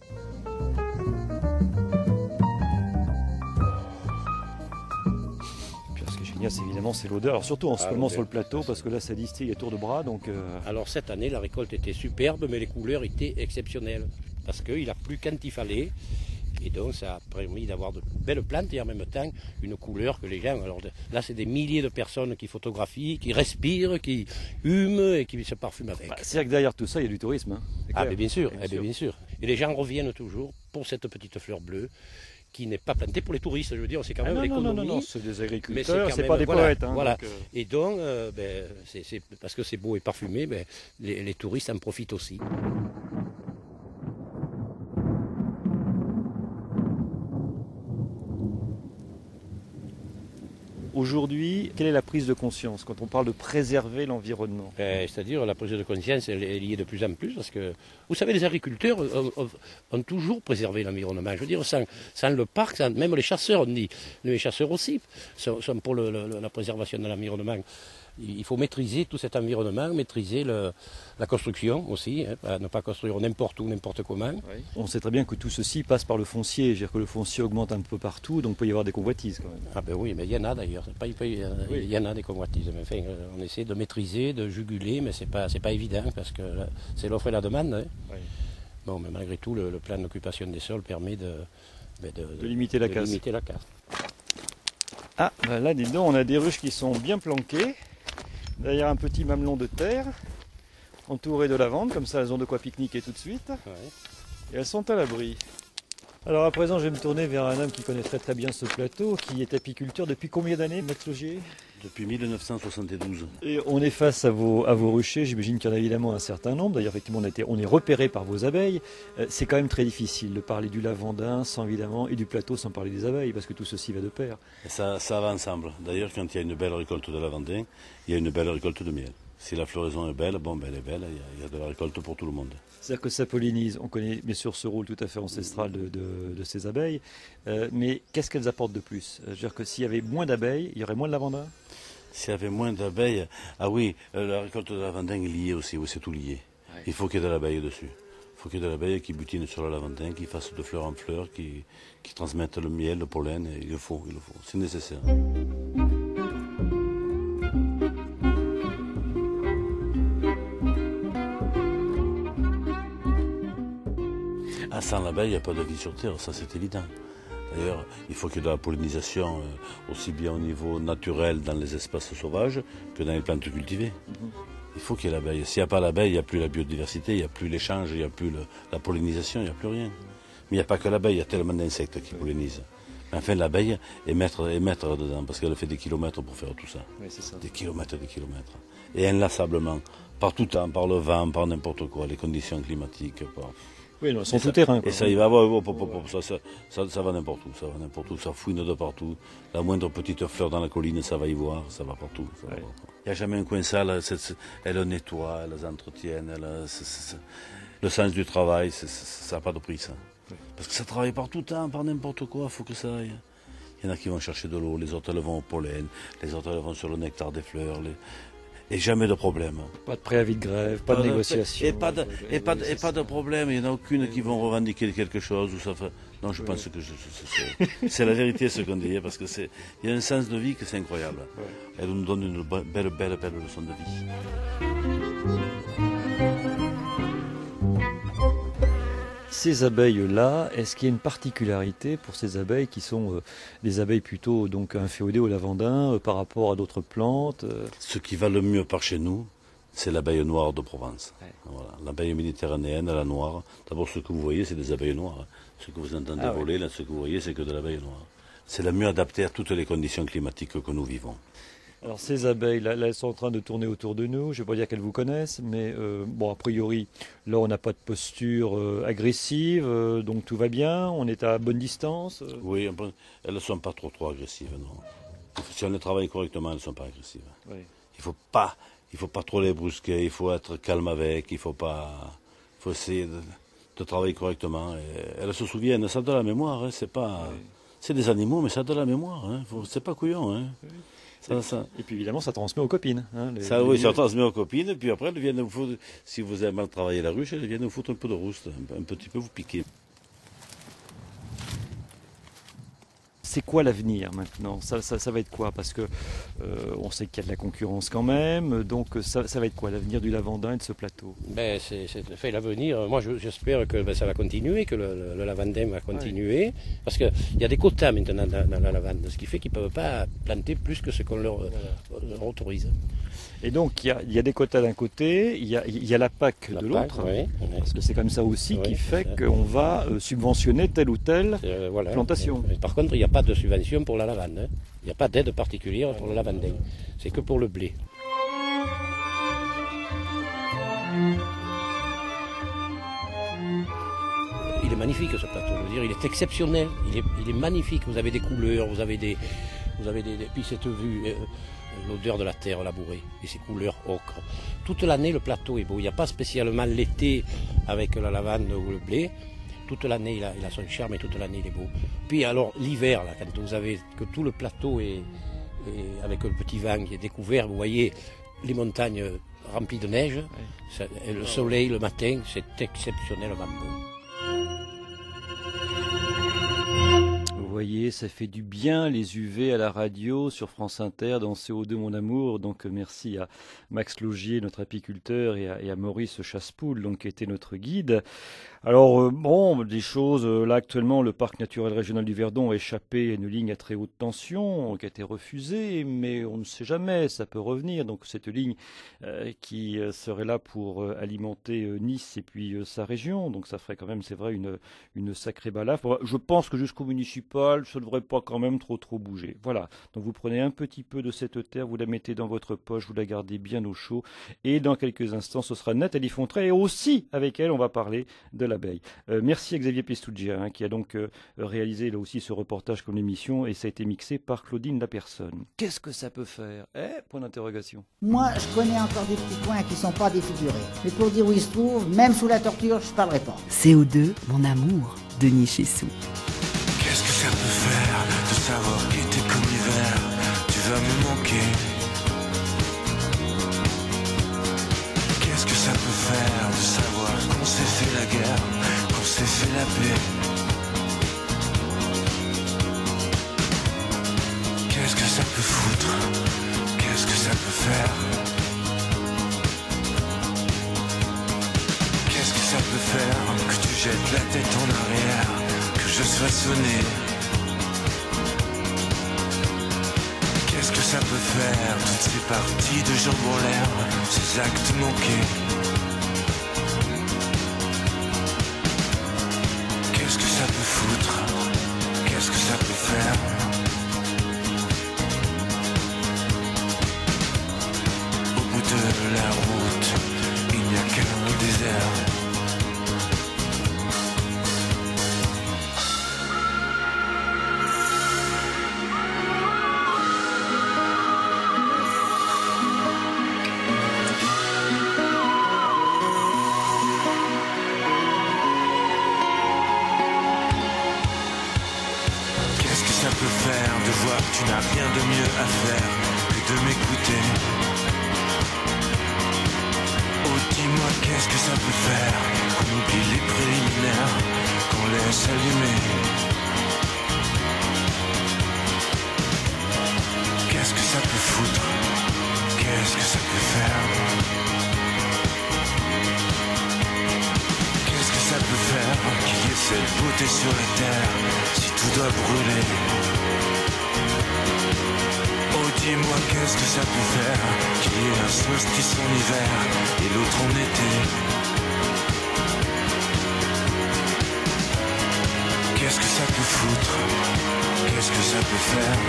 Speaker 4: C'est évidemment c'est l'odeur, alors surtout en ce moment sur le plateau parce que là ça distille à tour de bras donc. Euh...
Speaker 5: Alors cette année la récolte était superbe mais les couleurs étaient exceptionnelles parce qu'il a plu quand il fallait et donc ça a permis d'avoir de belles plantes et en même temps une couleur que les gens, alors là c'est des milliers de personnes qui photographient, qui respirent, qui hument et qui se parfument avec.
Speaker 4: Bah, c'est que derrière tout ça il y a du tourisme. Hein.
Speaker 5: Ah mais bien sûr, bien, eh bien, bien sûr. Et les gens reviennent toujours pour cette petite fleur bleue. Qui n'est pas planté pour les touristes, je veux dire, c'est quand même
Speaker 4: ah non,
Speaker 5: l'économie.
Speaker 4: Non, non, non, c'est des agriculteurs, c'est pas des
Speaker 5: voilà,
Speaker 4: poètes. Hein,
Speaker 5: voilà.
Speaker 4: Donc, euh...
Speaker 5: Et donc, euh, ben, c'est, c'est, parce que c'est beau et parfumé, ben, les, les touristes en profitent aussi.
Speaker 4: Aujourd'hui, quelle est la prise de conscience quand on parle de préserver l'environnement?
Speaker 5: ben, C'est-à-dire la prise de conscience elle est liée de plus en plus parce que, vous savez, les agriculteurs ont, ont, ont toujours préservé l'environnement. Je veux dire, sans, sans le parc, sans, même les chasseurs, on dit, les chasseurs aussi sont, sont pour le, le, la préservation de l'environnement. Il faut maîtriser tout cet environnement, maîtriser le, la construction aussi, hein, ne pas construire n'importe où, n'importe comment.
Speaker 4: Oui. On sait très bien que tout ceci passe par le foncier, je veux dire que le foncier augmente un peu partout, donc il peut y avoir des convoitises quand même.
Speaker 5: Ah ben oui, mais il y en a d'ailleurs, pas, il, peut, il, oui. il y en a des convoitises, mais enfin, on essaie de maîtriser, de juguler, mais c'est pas, c'est pas évident parce que là, c'est l'offre et la demande. Hein. Oui. Bon, mais malgré tout, le, le plan d'occupation des sols permet de, de, de,
Speaker 4: de limiter, la,
Speaker 5: de
Speaker 4: casse.
Speaker 5: limiter la casse.
Speaker 4: Ah, ben là, dis donc, on a des ruches qui sont bien planquées. Derrière un petit mamelon de terre, entouré de lavande, comme ça elles ont de quoi pique-niquer tout de suite. Ouais. Et elles sont à l'abri. Alors à présent je vais me tourner vers un homme qui connaît très très bien ce plateau, qui est apiculteur depuis combien d'années, Maître Logier?
Speaker 8: Depuis mille neuf cent soixante-douze.
Speaker 4: Et on est face à vos, à vos ruchers, j'imagine qu'il y en a évidemment un certain nombre, d'ailleurs effectivement on, a été, on est repéré par vos abeilles. Euh, c'est quand même très difficile de parler du lavandin sans évidemment, et du plateau sans parler des abeilles, parce que tout ceci va de pair.
Speaker 8: Et ça, ça va ensemble. D'ailleurs quand il y a une belle récolte de lavandin, il y a une belle récolte de miel. Si la floraison est belle, bon ben elle est belle, il y, a, il y a de la récolte pour tout le monde.
Speaker 4: C'est-à-dire que ça pollinise, on connaît bien sûr ce rôle tout à fait ancestral de, de, de ces abeilles, euh, mais qu'est-ce qu'elles apportent de plus? Je veux dire que s'il y avait moins d'abeilles, il y aurait moins de lavandin?
Speaker 8: S'il y avait moins d'abeilles, ah oui, euh, la récolte de lavandin est liée aussi, oui, c'est tout lié. Ouais. Il faut qu'il y ait de l'abeille dessus. Il faut qu'il y ait de l'abeille qui butine sur le lavandin, qui fasse de fleur en fleur, qui, qui transmette le miel, le pollen, et il le faut, il le faut, c'est nécessaire. Ah, sans l'abeille, il n'y a pas de vie sur Terre, ça c'est évident. D'ailleurs, il faut qu'il y ait de la pollinisation euh, aussi bien au niveau naturel dans les espaces sauvages que dans les plantes cultivées. Mm-hmm. Il faut qu'il y ait l'abeille. S'il n'y a pas l'abeille, il n'y a plus la biodiversité, il n'y a plus l'échange, il n'y a plus le, la pollinisation, il n'y a plus rien. Mais il n'y a pas que l'abeille, il y a tellement d'insectes qui pollinisent. Mais enfin, l'abeille est maître, est maître dedans, parce qu'elle fait des kilomètres pour faire tout ça.
Speaker 4: Oui, c'est ça.
Speaker 8: Des kilomètres, des kilomètres. Et inlassablement, par tout temps, par le vent, par n'importe quoi, les conditions climatiques, par...
Speaker 4: Oui, non, sont tout terrain.
Speaker 8: Et ça y va, oh, oh, oh, oh, ça, ça, ça, ça va n'importe où, ça va n'importe où, ça fouine de partout. La moindre petite fleur dans la colline, ça va y voir, ça va partout. Ça va ouais. partout. Il n'y a jamais un coin sale, c'est, c'est, elles le nettoient, elles entretiennent, elles, c'est, c'est, c'est, le sens du travail, c'est, c'est, ça n'a pas de prix ça. Ouais. Parce que ça travaille par tout temps, par n'importe quoi, il faut que ça aille. Il y en a qui vont chercher de l'eau, les autres elles vont au pollen, les autres elles vont sur le nectar des fleurs. Les... Et jamais de problème.
Speaker 4: Pas de préavis de grève, pas, pas de, de négociation.
Speaker 8: Et pas de, et pas de, et pas de problème, il n'y en a aucune qui vont revendiquer quelque chose. Ou ça fait... Non, je oui. pense que je, c'est, c'est la vérité ce qu'on dit, parce qu'il y a un sens de vie que c'est incroyable. Ouais. Elle nous donne une belle, belle, belle leçon de vie.
Speaker 4: Ces abeilles-là, est-ce qu'il y a une particularité pour ces abeilles qui sont euh, des abeilles plutôt donc inféodées au lavandin euh, par rapport à d'autres plantes euh...
Speaker 8: Ce qui va le mieux par chez nous, c'est l'abeille noire de Provence. Ouais. Voilà. L'abeille méditerranéenne, la noire. D'abord, ce que vous voyez, c'est des abeilles noires. Ce que vous entendez ah, voler, ouais. là, ce que vous voyez, c'est que de l'abeille noire. C'est la mieux adaptée à toutes les conditions climatiques que nous vivons.
Speaker 4: Alors ces abeilles, là, là, elles sont en train de tourner autour de nous. Je ne vais pas dire qu'elles vous connaissent, mais euh, bon, a priori, là, on n'a pas de posture euh, agressive, euh, donc tout va bien. On est à bonne distance. Euh.
Speaker 8: Oui, elles ne sont pas trop trop agressives, non. Si on les travaille correctement, elles ne sont pas agressives. Oui. Il faut pas, il faut pas trop les brusquer. Il faut être calme avec. Il faut pas, faut essayer de, de travailler correctement. Et elles se souviennent, ça a de la mémoire, hein, c'est pas... Oui. C'est des animaux, mais ça a de la mémoire, hein, faut, c'est pas couillon. Hein. Oui. Ça, ça...
Speaker 4: Et puis évidemment, ça transmet aux copines. Hein, les,
Speaker 8: ça,
Speaker 4: les...
Speaker 8: oui, ça transmet aux copines, et puis après, elles viennent vous foutre, si vous avez mal travaillé la ruche, elles viennent vous foutre un peu de rouste, un, un petit peu vous piquer.
Speaker 4: C'est quoi l'avenir maintenant ça, ça, ça va être quoi? Parce que euh, on sait qu'il y a de la concurrence quand même, donc ça, ça va être quoi l'avenir du lavandin et de ce plateau?
Speaker 5: Ben, c'est, c'est fait l'avenir. Moi, je, j'espère que ben, ça va continuer, que le, le, le lavandin va continuer, ouais. Parce qu'il y a des quotas maintenant dans, dans la lavande, ce qui fait qu'ils ne peuvent pas planter plus que ce qu'on leur, voilà. leur autorise.
Speaker 4: Et donc, il y a, il y a des quotas d'un côté, il y a, il y a la P A C
Speaker 5: la
Speaker 4: de
Speaker 5: P A C,
Speaker 4: l'autre,
Speaker 5: oui,
Speaker 4: parce que c'est comme ça aussi
Speaker 5: oui,
Speaker 4: qui fait qu'on va euh, subventionner telle ou telle euh, voilà. plantation.
Speaker 5: Et, et par contre, il n'y a pas de subvention pour la lavande. Hein. Il n'y a pas d'aide particulière pour le lavandin. C'est que pour le blé. Il est magnifique ce plateau, je veux dire, il est exceptionnel, il est, il est magnifique. Vous avez des couleurs, vous avez des, vous avez des, des puis cette vue. Euh, l'odeur de la terre labourée et ses couleurs ocre. Toute l'année, le plateau est beau. Il n'y a pas spécialement l'été avec la lavande ou le blé. Toute l'année, il a, il a son charme et toute l'année, il est beau. Puis alors, l'hiver, là, quand vous avez que tout le plateau est, est avec le petit vent qui est découvert, vous voyez les montagnes remplies de neige, oui. ça, et le soleil le matin, c'est exceptionnellement beau.
Speaker 4: Vous voyez, ça fait du bien les U V à la radio sur France Inter dans C O deux Mon Amour. Donc merci à Max Logier, notre apiculteur, et à, et à Maurice Chassepoul, donc qui était notre guide. Alors euh, bon, des choses, euh, là actuellement le parc naturel régional du Verdon a échappé à une ligne à très haute tension qui a été refusée, mais on ne sait jamais, ça peut revenir. Donc cette ligne euh, qui euh, serait là pour euh, alimenter euh, Nice et puis euh, sa région, donc ça ferait quand même, c'est vrai, une, une sacrée balafre. Je pense que jusqu'au municipal, ça ne devrait pas quand même trop trop bouger. Voilà, donc vous prenez un petit peu de cette terre, vous la mettez dans votre poche, vous la gardez bien au chaud, et dans quelques instants ce sera Nathalie Fontrey, et aussi avec elle on va parler de l'abeille. Euh, merci à Xavier Pestougia hein, qui a donc euh, réalisé là aussi ce reportage comme l'émission, et ça a été mixé par Claudine Lapersonne. Qu'est-ce que ça peut faire? Eh, point d'interrogation.
Speaker 9: Moi je connais encore des petits coins qui ne sont pas défigurés, mais pour dire où ils se trouvent, même sous la torture, je ne parlerai pas.
Speaker 3: C O deux, mon amour, Denis Chessou.
Speaker 10: Qu'est-ce que ça peut faire de savoir qu'était comme l'hiver, tu vas me manquer. Qu'est-ce que ça peut faire de savoir qu'on s'est fait la guerre, qu'on s'est fait la paix. Qu'est-ce que ça peut foutre, qu'est-ce que ça peut faire. Qu'est-ce que ça peut faire que tu jettes la tête en arrière, que je sois sonné. Qu'est-ce que ça peut faire, toutes ces parties de jambes en l'air, ces actes manqués. Qu'est-ce que ça peut foutre, qu'est-ce que ça peut faire. Au bout de la route, il n'y a qu'un désert. Tu n'as rien de mieux à faire que de m'écouter. Oh dis-moi qu'est-ce que ça peut faire qu'on oublie les préliminaires, qu'on laisse allumer. Qu'est-ce que ça peut foutre, qu'est-ce que ça peut faire. Qu'est-ce que ça peut faire qu'il y ait cette beauté sur la terre, si tout doit brûler. Dis-moi qu'est-ce que ça peut faire qu'il y ait un solstice en hiver et l'autre en été. Qu'est-ce que ça peut foutre, qu'est-ce que ça peut faire.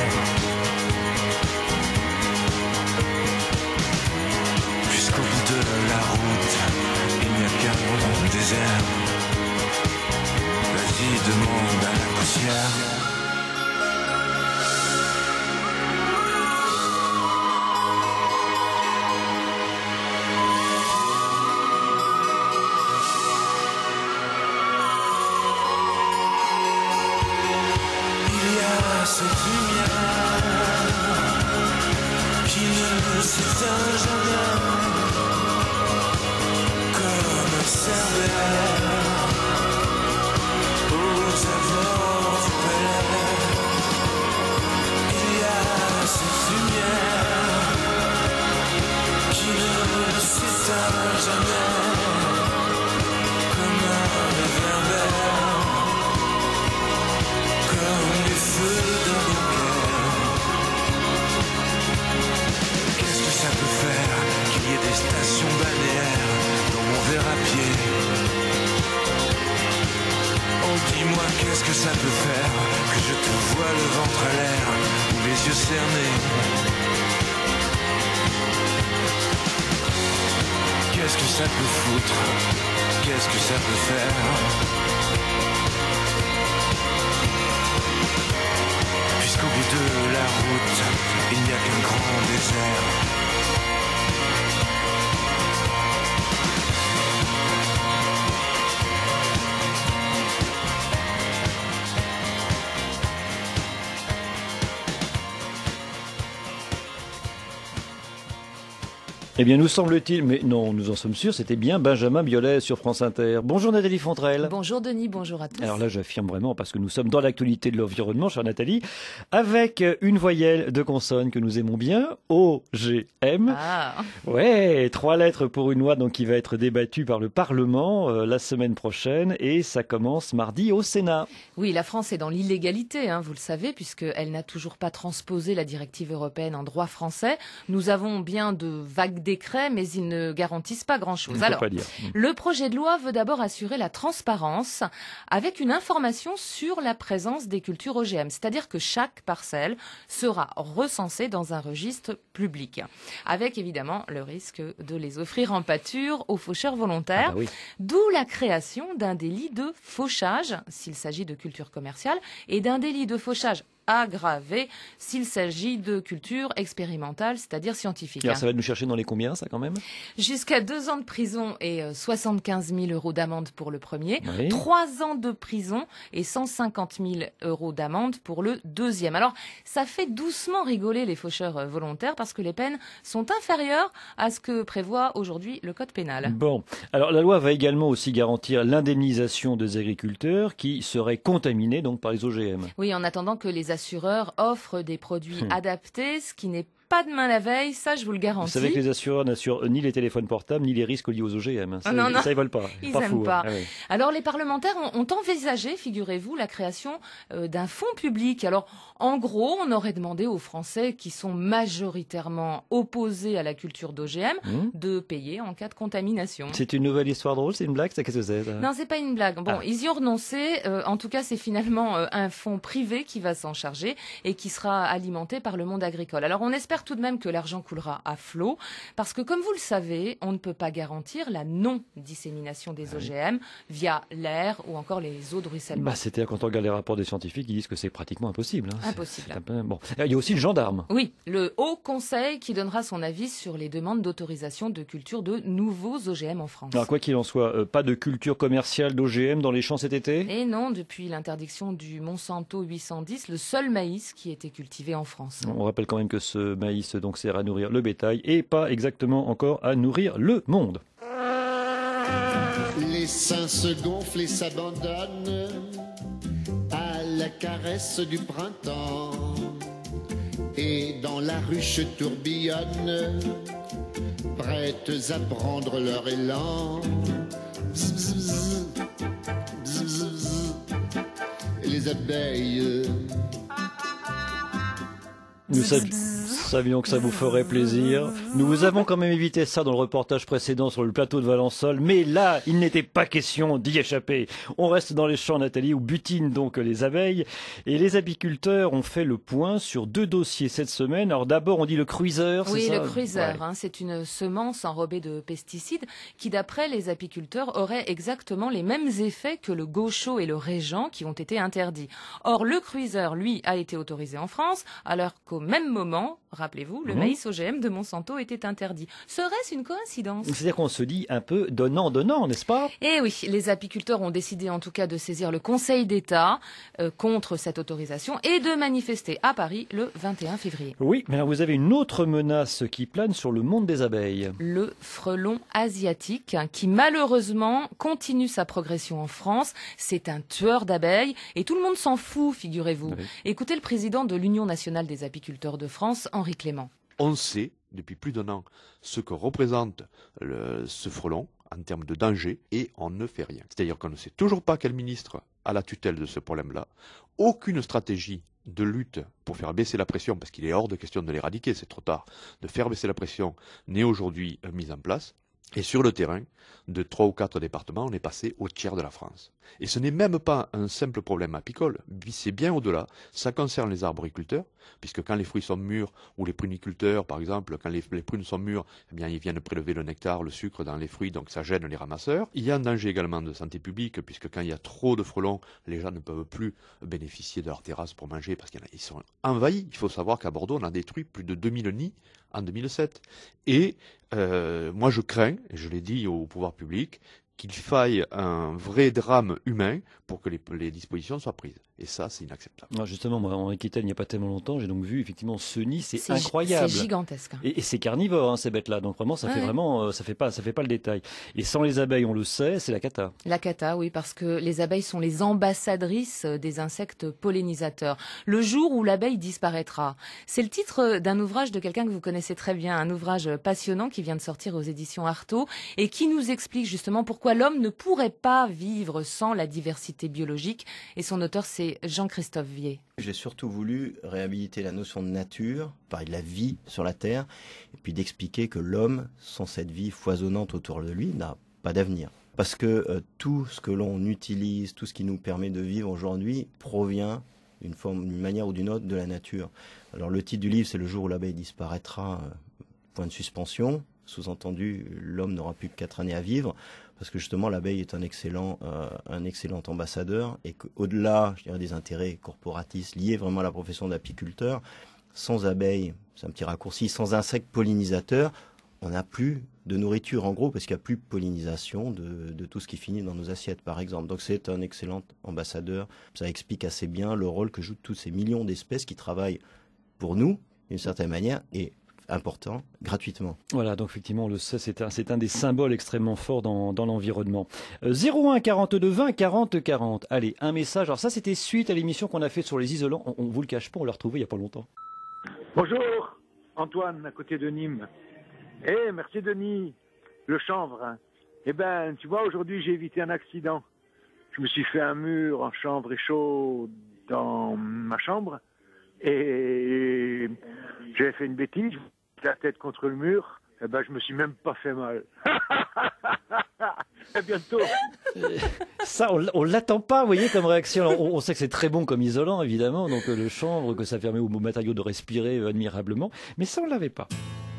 Speaker 10: Jusqu'au bout de la route, il n'y a qu'un désert. Vas-y, demande à la poussière. cette lumière qui ne s'éteint jamais, comme un cerbère aux abords du palais. Il y a cette lumière qui ne s'éteint jamais, comme un réverbère, comme les feux d'un bouquet. Qu'est-ce que ça peut faire qu'il y ait des stations balnéaires dans mon verre à pied? Oh, dis-moi, qu'est-ce que ça peut faire que je te vois le ventre à l'air ou les yeux cernés? Qu'est-ce que ça peut foutre? Qu'est-ce que ça peut faire? Puisqu'au bout de la route, il n'y a qu'un grand désert.
Speaker 4: Eh bien, nous semble-t-il, mais non, nous en sommes sûrs, c'était bien Benjamin Biolay sur France Inter. Bonjour Nathalie Fontrelle.
Speaker 11: Bonjour Denis, bonjour à tous.
Speaker 4: Alors là, j'affirme vraiment, parce que nous sommes dans l'actualité de l'environnement, chère Nathalie, avec une voyelle de consonne que nous aimons bien, O G M.
Speaker 11: Ah.
Speaker 4: Ouais, trois lettres pour une loi donc qui va être débattue par le Parlement euh, la semaine prochaine, et ça commence mardi au Sénat.
Speaker 11: Oui, la France est dans l'illégalité, hein, vous le savez, puisqu'elle n'a toujours pas transposé la directive européenne en droit français. Nous avons bien de vagues décrets, mais ils ne garantissent pas grand-chose. Alors,
Speaker 4: pas dire.
Speaker 11: le projet de loi veut d'abord assurer la transparence avec une information sur la présence des cultures O G M, c'est-à-dire que chaque parcelle sera recensée dans un registre public, avec évidemment le risque de les offrir en pâture aux faucheurs volontaires,
Speaker 4: Ah bah oui.
Speaker 11: d'où la création d'un délit de fauchage s'il s'agit de culture commerciale et d'un délit de fauchage aggravé s'il s'agit de culture expérimentale, c'est-à-dire scientifique.
Speaker 4: Alors ça va nous chercher dans les combien, ça, quand même?
Speaker 11: Jusqu'à deux ans de prison et euh, soixante-quinze mille euros d'amende pour le premier,
Speaker 4: Oui.
Speaker 11: trois ans de prison et cent cinquante mille euros d'amende pour le deuxième. Alors, ça fait doucement rigoler les faucheurs euh, volontaires parce que les peines sont inférieures à ce que prévoit aujourd'hui le code pénal.
Speaker 4: Bon, alors la loi va également aussi garantir l'indemnisation des agriculteurs qui seraient contaminés donc par les O G M.
Speaker 11: Oui, en attendant que les assureurs offrent des produits
Speaker 4: Hmm.
Speaker 11: adaptés, ce qui n'est pas demain la veille, ça je vous le
Speaker 4: Vous
Speaker 11: garantis.
Speaker 4: savez que les assureurs n'assurent ni les téléphones portables ni les risques liés aux O G M. Ça,
Speaker 11: Ah non, non.
Speaker 4: ça ils veulent pas.
Speaker 11: Ils
Speaker 4: pas
Speaker 11: n'aiment
Speaker 4: fou,
Speaker 11: pas.
Speaker 4: hein. Ah oui.
Speaker 11: Alors les parlementaires ont, ont envisagé, figurez-vous, la création euh, d'un fonds public. Alors en gros, on aurait demandé aux Français qui sont majoritairement opposés à la culture d'O G M
Speaker 4: Hmm.
Speaker 11: de payer en cas de contamination.
Speaker 4: C'est une nouvelle histoire drôle, c'est une blague, c'est qu'est-ce que c'est ça?
Speaker 11: Non, c'est pas une blague. Bon,
Speaker 4: Ah.
Speaker 11: ils y ont renoncé. Euh, en tout cas, c'est finalement euh, un fonds privé qui va s'en charger et qui sera alimenté par le monde agricole. Alors, on espère tout de même que l'argent coulera à flot, parce que, comme vous le savez, on ne peut pas garantir la non-dissémination des O G M via l'air ou encore les eaux de ruissellement.
Speaker 4: Bah, c'était quand on regarde les rapports des scientifiques, ils disent que c'est pratiquement impossible. hein. C'est-
Speaker 11: Impossible.
Speaker 4: c'est un peu- Bon. Il y a aussi le gendarme.
Speaker 11: Oui, le Haut Conseil qui donnera son avis sur les demandes d'autorisation de culture de nouveaux O G M en France.
Speaker 4: Alors quoi qu'il en soit, euh, pas de culture commerciale d'O G M dans les champs cet été?
Speaker 11: Et non, depuis l'interdiction du Monsanto huit cent dix, le seul maïs qui était cultivé en France.
Speaker 4: On rappelle quand même que ce maïs donc sert à nourrir le bétail et pas exactement encore à nourrir le monde.
Speaker 12: Les seins se gonflent et s'abandonnent à la caresse du printemps. Et dans la ruche tourbillonnent, prêtes à prendre leur élan. Bzz, bzz, bzz. Bzz, bzz, bzz. Les abeilles.
Speaker 4: Nous savi- savions que ça vous ferait plaisir. Nous vous avons quand même évité ça dans le reportage précédent sur le plateau de Valençol, mais là, il n'était pas question d'y échapper. On reste dans les champs, Nathalie, où butinent donc les abeilles. Et les apiculteurs ont fait le point sur deux dossiers cette semaine. Alors d'abord, on dit le cruiser, c'est
Speaker 11: Oui,
Speaker 4: ça?
Speaker 11: le cruiser,
Speaker 4: Ouais.
Speaker 11: hein, c'est une semence enrobée de pesticides qui, d'après les apiculteurs, aurait exactement les mêmes effets que le gaucho et le régent qui ont été interdits. Or, le cruiser, lui, a été autorisé en France, alors qu'au même moment, rappelez-vous, le
Speaker 4: Mmh.
Speaker 11: maïs O G M de Monsanto était interdit. Serait-ce une coïncidence?
Speaker 4: C'est-à-dire qu'on se dit un peu donnant-donnant, n'est-ce pas?
Speaker 11: Eh oui, les apiculteurs ont décidé en tout cas de saisir le Conseil d'État euh, contre cette autorisation et de manifester à Paris le vingt et un février.
Speaker 4: Oui, mais alors vous avez une autre menace qui plane sur le monde des abeilles.
Speaker 11: Le frelon asiatique qui malheureusement continue sa progression en France. C'est un tueur d'abeilles et tout le monde s'en fout, figurez-vous.
Speaker 13: Oui.
Speaker 11: Écoutez le président de l'Union nationale des apiculteurs de France, Henri Clément.
Speaker 13: On sait depuis plus d'un an ce que représente le, ce frelon en termes de danger et on ne fait rien. C'est-à-dire qu'on ne sait toujours pas quel ministre a la tutelle de ce problème-là, aucune stratégie de lutte pour faire baisser la pression, parce qu'il est hors de question de l'éradiquer, c'est trop tard, de faire baisser la pression n'est aujourd'hui euh, mise en place. Et sur le terrain, de trois ou quatre départements, on est passé au tiers de la France. Et ce n'est même pas un simple problème apicole, c'est bien au-delà. Ça concerne les arboriculteurs, puisque quand les fruits sont mûrs, ou les pruniculteurs, par exemple, quand les, les prunes sont mûres, eh bien, ils viennent prélever le nectar, le sucre dans les fruits, donc ça gêne les ramasseurs. Il y a un danger également de santé publique, puisque quand il y a trop de frelons, les gens ne peuvent plus bénéficier de leur terrasse pour manger, parce qu'ils sont envahis. Il faut savoir qu'à Bordeaux, on a détruit plus de deux mille nids en deux mille sept. Et euh, moi, je crains, et je l'ai dit au pouvoir public, qu'il faille un vrai drame humain pour que les, les dispositions soient prises. Et ça, c'est inacceptable.
Speaker 4: Non, justement, moi, en Aquitaine, il n'y a pas tellement longtemps, j'ai donc vu effectivement ce nid, c'est incroyable.
Speaker 11: C'est gigantesque.
Speaker 4: Et, et c'est carnivore, hein, ces bêtes-là. Donc vraiment, ça
Speaker 11: ouais.
Speaker 4: fait vraiment, euh, ça fait pas, ça fait pas le détail. Et sans les abeilles, on le sait, c'est la cata.
Speaker 11: La cata, oui, parce que les abeilles sont les ambassadrices des insectes pollinisateurs. Le jour où l'abeille disparaîtra. C'est le titre d'un ouvrage de quelqu'un que vous connaissez très bien, un ouvrage passionnant qui vient de sortir aux éditions Artaud et qui nous explique justement pourquoi l'homme ne pourrait pas vivre sans la diversité biologique. Et son auteur, c'est Jean-Christophe Vier.
Speaker 14: J'ai surtout voulu réhabiliter la notion de nature, parler de la vie sur la Terre, et puis d'expliquer que l'homme, sans cette vie foisonnante autour de lui, n'a pas d'avenir. Parce que euh, tout ce que l'on utilise, tout ce qui nous permet de vivre aujourd'hui, provient d'une forme, d'une manière ou d'une autre de la nature. Alors le titre du livre, c'est Le jour où l'abeille disparaîtra, euh, point de suspension. Sous-entendu, l'homme n'aura plus que quatre années à vivre, parce que justement l'abeille est un excellent, euh, un excellent ambassadeur, et qu'au-delà, je dirais, des intérêts corporatistes liés vraiment à la profession d'apiculteur, sans abeilles, c'est un petit raccourci, sans insectes pollinisateurs, on n'a plus de nourriture en gros, parce qu'il n'y a plus de pollinisation de, de tout ce qui finit dans nos assiettes par exemple. Donc c'est un excellent ambassadeur, ça explique assez bien le rôle que jouent tous ces millions d'espèces qui travaillent pour nous, d'une certaine manière, et important, gratuitement.
Speaker 4: Voilà, donc effectivement, on le sait, c'est un, c'est un des symboles extrêmement forts dans, dans l'environnement. Euh, zéro un quarante-deux vingt quarante quarante. Allez, un message. Alors ça, c'était suite à l'émission qu'on a faite sur les isolants. On, on vous le cache pas, on l'a retrouvé il y a pas longtemps.
Speaker 15: Bonjour, Antoine, à côté de Nîmes. Eh, merci Denis, le chanvre. Hein. Eh ben, tu vois, aujourd'hui, j'ai évité un accident. Je me suis fait un mur en chanvre et chaud dans ma chambre et j'avais fait une bêtise. La tête contre le mur, eh ben je me suis même pas fait mal. À bientôt.
Speaker 4: Ça, on, on l'attend pas, vous voyez, comme réaction. Alors, on, on sait que c'est très bon comme isolant, évidemment, donc euh, le chanvre, que ça permet aux matériaux de respirer euh, admirablement, mais ça, on l'avait pas.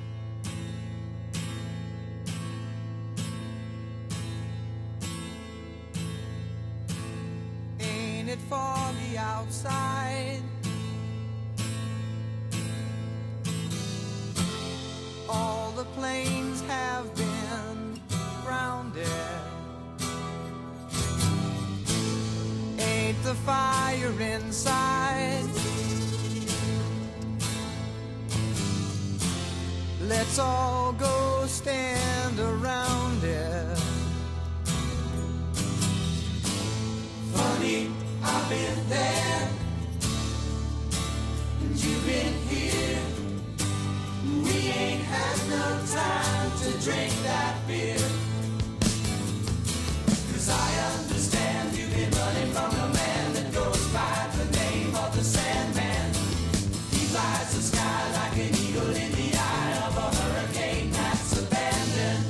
Speaker 7: Ain't it foggy outside? All the planes have been grounded. Ain't the fire inside? Let's all go stand around it. Funny, I've been there, and you've been here. We ain't had no time to drink that beer. Cause I understand you've been running from the man that goes by the name of the Sandman. He flies the sky like an eagle in the eye of a hurricane that's abandoned.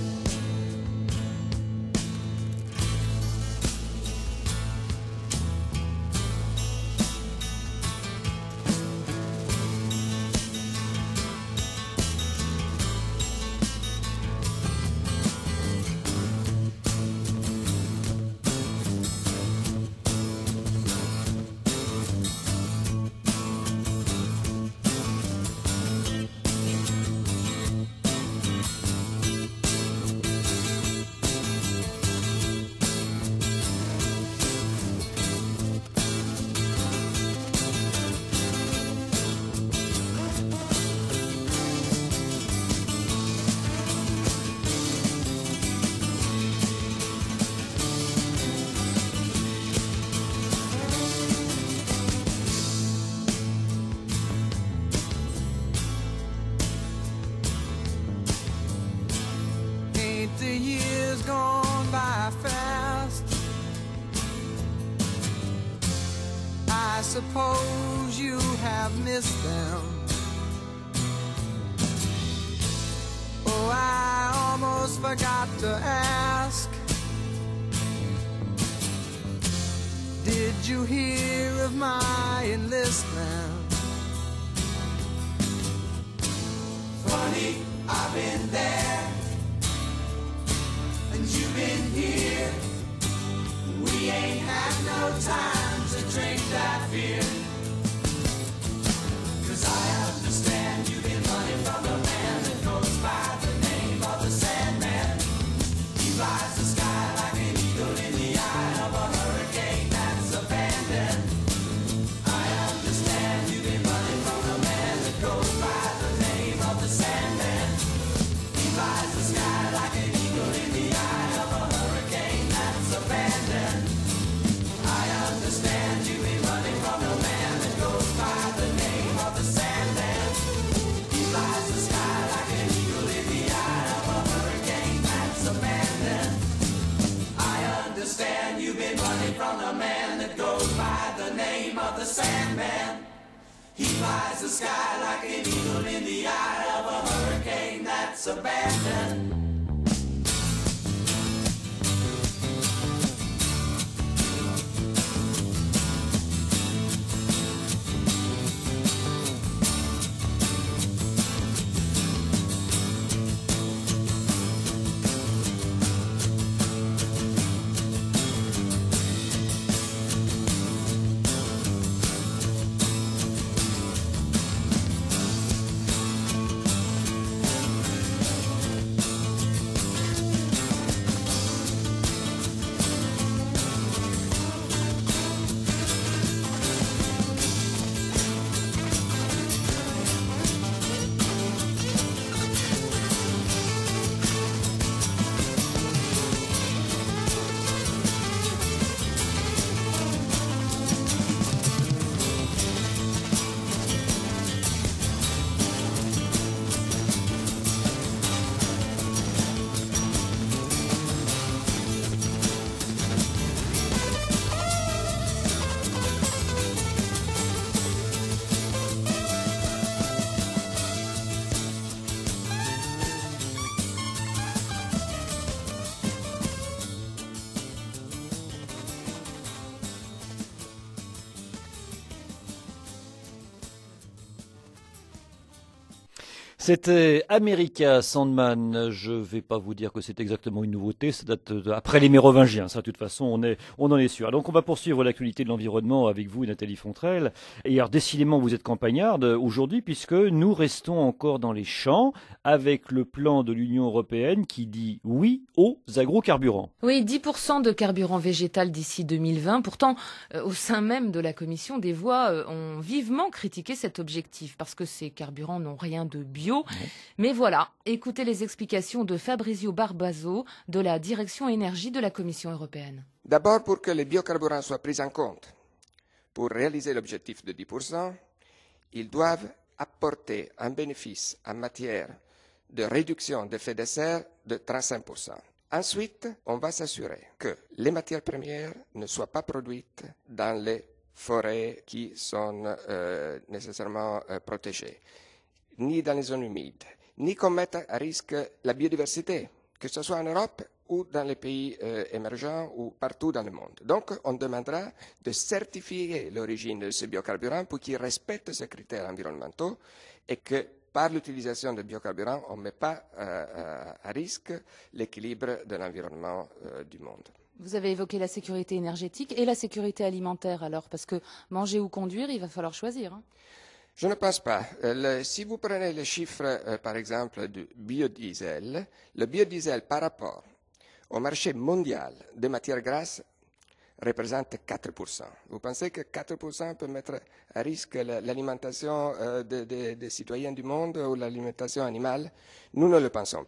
Speaker 16: suppose you have missed them. Oh, I almost forgot to ask, did you hear of my enlistment?
Speaker 7: Funny, I've been there, and you've been here. We ain't had no time to drink that beer. 'Cause I understand you've been running from the man that goes by the name of the Sandman. He flies the sky like an eagle in the eye of a hurricane that's abandoned. I understand you've been running from the man that goes by the name of the Sandman. He flies the sky like an eagle in the eye of a hurricane that's abandoned. I understand you've been running from the man that goes by the name of the Sandman. He flies the sky like an eagle in the eye of a hurricane that's abandoned. I understand you've been running from the man that goes by the name of the Sandman. He flies the sky like an eagle in the eye of a hurricane that's abandoned.
Speaker 4: C'était America Sandman. Je vais pas vous dire que c'est exactement une nouveauté. Ça date de, après les Mérovingiens. Ça, de toute façon, on est, on en est sûr. Donc, on va poursuivre l'actualité de l'environnement avec vous, Nathalie Fontrelle. Et alors, décidément, vous êtes campagnarde aujourd'hui puisque nous restons encore dans les champs avec le plan de l'Union européenne qui dit oui aux agrocarburants.
Speaker 11: Oui, dix pour cent de carburant végétal d'ici deux mille vingt. Pourtant, euh, au sein même de la Commission, des voix euh, ont vivement critiqué cet objectif parce que ces carburants n'ont rien de bio. Mais voilà, écoutez les explications de Fabrizio Barbazo de la Direction Énergie de la Commission européenne.
Speaker 17: D'abord, pour que les biocarburants soient pris en compte, pour réaliser l'objectif de dix pour cent, ils doivent apporter un bénéfice en matière de réduction d'effet de serre de trente-cinq pour cent. Ensuite, on va s'assurer que les matières premières ne soient pas produites dans les forêts qui sont euh, nécessairement euh, protégées, ni dans les zones humides, ni qu'on mette à risque la biodiversité, que ce soit en Europe ou dans les pays euh, émergents ou partout dans le monde. Donc, on demandera de certifier l'origine de ces biocarburants pour qu'ils respectent ces critères environnementaux et que par l'utilisation de biocarburants, on ne met pas euh, à risque l'équilibre de l'environnement euh, du monde.
Speaker 11: Vous avez évoqué la sécurité énergétique et la sécurité alimentaire alors, parce que manger ou conduire, il va falloir choisir. Hein.
Speaker 17: Je ne pense pas. Euh, le, si vous prenez les chiffres, euh, par exemple, du biodiesel, le biodiesel par rapport au marché mondial des matières grasses représente quatre pour cent. Vous pensez que quatre pour cent peut mettre à risque l'alimentation euh, des de, de citoyens du monde ou l'alimentation animale? Nous ne le pensons pas.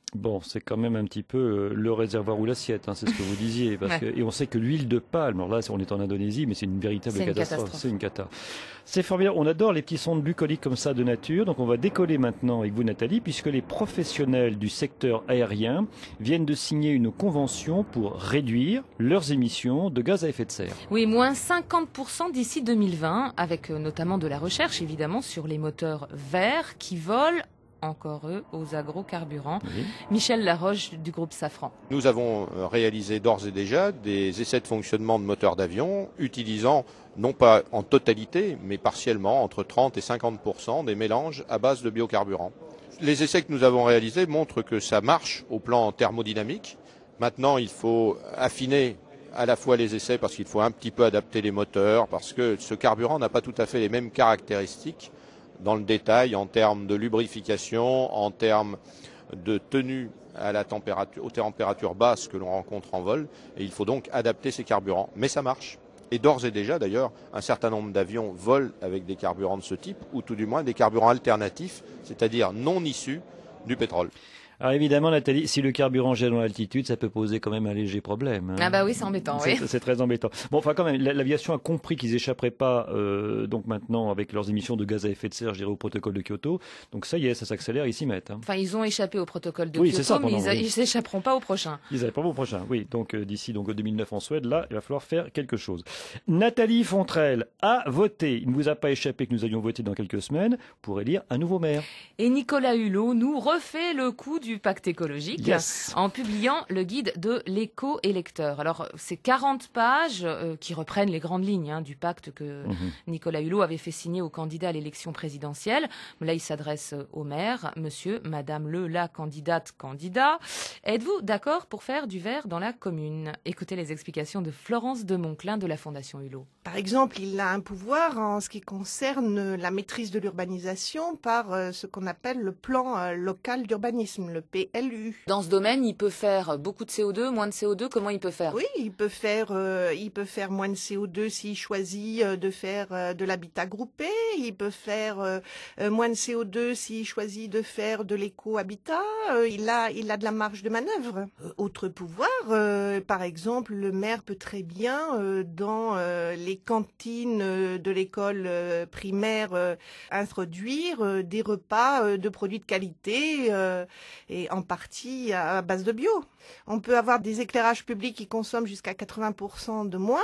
Speaker 4: Bon, c'est quand même un petit peu euh, le réservoir ou l'assiette, hein, c'est ce que vous disiez. Parce
Speaker 11: Ouais.
Speaker 4: que, et on sait que l'huile de palme, alors là on est en Indonésie, mais c'est une véritable
Speaker 11: C'est une
Speaker 4: catastrophe.
Speaker 11: catastrophe.
Speaker 4: C'est une cata. C'est formidable, on adore les petits sondes bucoliques comme ça de nature, donc on va décoller maintenant avec vous Nathalie, puisque les professionnels du secteur aérien viennent de signer une convention pour réduire leurs émissions de gaz à effet de serre.
Speaker 11: Oui, moins cinquante pour cent d'ici deux mille vingt, avec euh, notamment de la recherche évidemment sur les moteurs verts qui volent, encore eux, aux agrocarburants.
Speaker 4: Oui.
Speaker 11: Michel Laroche du groupe Safran.
Speaker 18: Nous avons réalisé d'ores et déjà des essais de fonctionnement de moteurs d'avion utilisant non pas en totalité, mais partiellement entre trente et cinquante pour cent des mélanges à base de biocarburants. Les essais que nous avons réalisés montrent que ça marche au plan thermodynamique. Maintenant, il faut affiner à la fois les essais parce qu'il faut un petit peu adapter les moteurs, parce que ce carburant n'a pas tout à fait les mêmes caractéristiques dans le détail en termes de lubrification, en termes de tenue à la température, aux températures basses que l'on rencontre en vol, et il faut donc adapter ces carburants. Mais ça marche. Et d'ores et déjà, d'ailleurs, un certain nombre d'avions volent avec des carburants de ce type, ou tout du moins des carburants alternatifs, c'est-à-dire non issus du pétrole.
Speaker 4: Alors évidemment Nathalie, si le carburant gèle en altitude, ça peut poser quand même un léger problème. hein.
Speaker 11: Ah bah oui, c'est embêtant,
Speaker 4: C'est
Speaker 11: oui.
Speaker 4: c'est très embêtant. Bon, enfin quand même, la- l'aviation a compris qu'ils échapperaient pas, euh, donc maintenant avec leurs émissions de gaz à effet de serre, je dirais au protocole de Kyoto. Donc ça y est, ça s'accélère, ils s'y mettent. hein.
Speaker 11: Enfin, ils ont échappé au protocole de
Speaker 4: Oui, c'est
Speaker 11: Kyoto,
Speaker 4: ça,
Speaker 11: mais
Speaker 4: pendant-
Speaker 11: ils, a-
Speaker 4: oui.
Speaker 11: ils s'échapperont pas au prochain.
Speaker 4: Ils n'avaient pas au prochain, oui. Donc euh, d'ici donc deux mille neuf en Suède, là, il va falloir faire quelque chose. Nathalie Fontrelle a voté. Il ne vous a pas échappé que nous allions voter dans quelques semaines pour élire un nouveau maire.
Speaker 11: Et Nicolas Hulot nous refait le coup du pacte écologique
Speaker 4: Yes.
Speaker 11: en publiant le guide de l'éco-électeur. Alors, c'est quarante pages euh, qui reprennent les grandes lignes hein, du pacte que
Speaker 4: Mhm.
Speaker 11: Nicolas Hulot avait fait signer aux candidats à l'élection présidentielle. Là, il s'adresse au maire, monsieur, madame le, la candidate, candidat. Êtes-vous d'accord pour faire du vert dans la commune? Écoutez les explications de Florence de Monclin de la Fondation Hulot.
Speaker 19: Par exemple, il a un pouvoir en ce qui concerne la maîtrise de l'urbanisation par euh, ce qu'on appelle le plan euh, local d'urbanisme, le P L U.
Speaker 11: Dans ce domaine, il peut faire beaucoup de C O deux, moins de C O deux. Comment il peut faire?
Speaker 19: Oui, il peut faire, euh, il peut faire moins de C O deux s'il choisit euh, de faire euh, de l'habitat groupé. Il peut faire euh, euh, moins de C O deux s'il choisit de faire de l'éco-habitat. Euh, il a, il a de la marge de manœuvre. Euh, autre pouvoir, euh, par exemple, le maire peut très bien euh, dans euh, les cantines euh, de l'école euh, primaire euh, introduire euh, des repas euh, de produits de qualité euh, et en partie à base de bio. On peut avoir des éclairages publics qui consomment jusqu'à quatre-vingts pour cent de moins.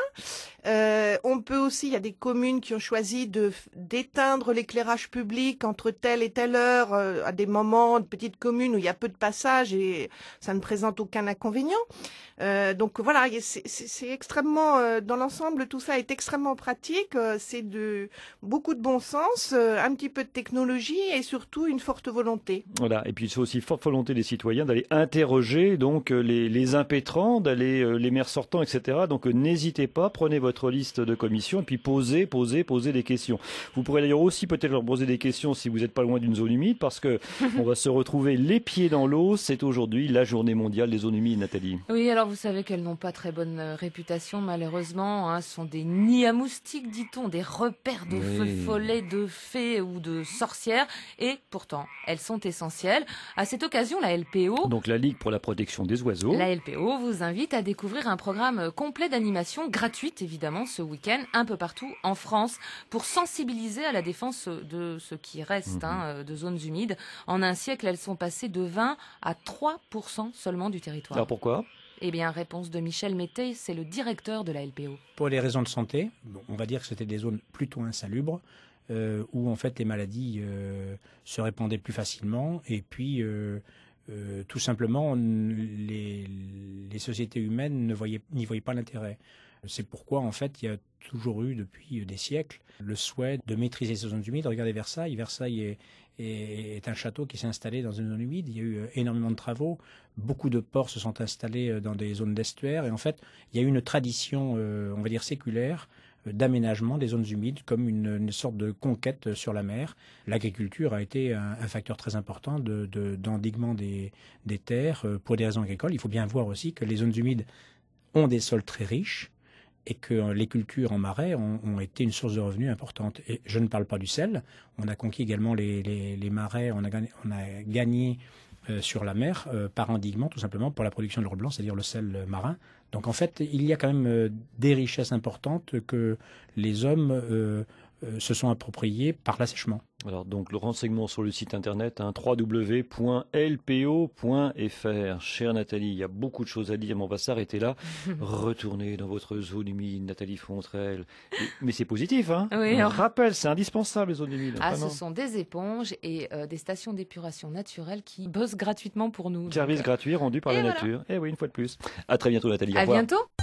Speaker 19: Euh, on peut aussi, il y a des communes qui ont choisi de d'éteindre l'éclairage public entre telle et telle heure euh, à des moments de petites communes où il y a peu de passages et ça ne présente aucun inconvénient. Euh, donc voilà, c'est c'est- c'est extrêmement, euh, dans l'ensemble, tout ça est extrêmement pratique. Euh, c'est de beaucoup de bon sens, euh, un petit peu de technologie et surtout une forte volonté.
Speaker 4: Voilà. Et puis c'est aussi forte volonté des citoyens d'aller interroger donc euh, les, les impétrants, d'aller euh, les maires sortants, et cetera. Donc euh, n'hésitez pas, prenez votre liste de commissions et puis posez, posez, posez des questions. Vous pourrez d'ailleurs aussi peut-être leur poser des questions si vous n'êtes pas loin d'une zone humide, parce que on va se retrouver les pieds dans l'eau. C'est aujourd'hui la journée mondiale des zones humides, Nathalie.
Speaker 11: Oui, alors vous savez qu'elles n'ont pas très bonne euh, réputation, malheureusement. Hein. Ce sont des nids à moustiques, dit-on, des repères de
Speaker 4: Oui.
Speaker 11: feux follets, de fées ou de sorcières. Et pourtant, elles sont essentielles. À cette occasion, la L P O...
Speaker 4: Donc la Ligue pour la protection des oiseaux.
Speaker 11: La L P O vous invite à découvrir un programme complet d'animation gratuite, évidemment, ce week-end, un peu partout en France, pour sensibiliser à la défense de ce qui reste
Speaker 4: Mhm.
Speaker 11: hein, de zones humides. En un siècle, elles sont passées de vingt à trois pour cent seulement du territoire.
Speaker 4: Alors pourquoi?
Speaker 11: Eh bien, réponse de Michel Mété, c'est le directeur de la L P O.
Speaker 20: Pour des raisons de santé, bon, on va dire que c'était des zones plutôt insalubres, euh, où en fait les maladies euh, se répandaient plus facilement, et puis euh, euh, tout simplement les, les sociétés humaines ne voyaient, n'y voyaient pas l'intérêt. C'est pourquoi en fait il y a toujours eu depuis des siècles le souhait de maîtriser ces zones humides. Regardez Versailles, Versailles est, est, est un château qui s'est installé dans une zone humide. Il y a eu énormément de travaux, beaucoup de ports se sont installés dans des zones d'estuaire, et en fait il y a eu une tradition, euh, on va dire séculaire, d'aménagement des zones humides comme une, une sorte de conquête sur la mer. L'agriculture a été un, un facteur très important de, de, d'endiguement des, des terres pour des raisons agricoles. Il faut bien voir aussi que les zones humides ont des sols très riches et que les cultures en marais ont, ont été une source de revenus importante. Et je ne parle pas du sel. On a conquis également les, les, les marais, on a gagné, on a gagné euh, sur la mer euh, par endiguement, tout simplement pour la production de l'or blanc, c'est-à-dire le sel marin. Donc en fait, il y a quand même euh, des richesses importantes que les hommes euh, euh, se sont appropriées par l'assèchement.
Speaker 4: Alors donc le renseignement sur le site internet hein, w w w point l p o point f r. Chère Nathalie, il y a beaucoup de choses à dire, mais on va s'arrêter là. Retournez dans votre zone humide, Nathalie Fontrelle. Et, mais c'est positif, hein.
Speaker 11: Oui,
Speaker 4: On
Speaker 11: on...
Speaker 4: rappelle, c'est indispensable les zones humides.
Speaker 11: Ah,
Speaker 4: vraiment.
Speaker 11: ce sont des éponges et euh, des stations d'épuration naturelle qui bossent gratuitement pour nous.
Speaker 4: Service
Speaker 11: donc,
Speaker 4: gratuit rendu par
Speaker 11: et
Speaker 4: la
Speaker 11: voilà.
Speaker 4: nature. Et oui, une fois de plus. À très bientôt Nathalie. Au
Speaker 11: À
Speaker 4: revoir.
Speaker 11: bientôt.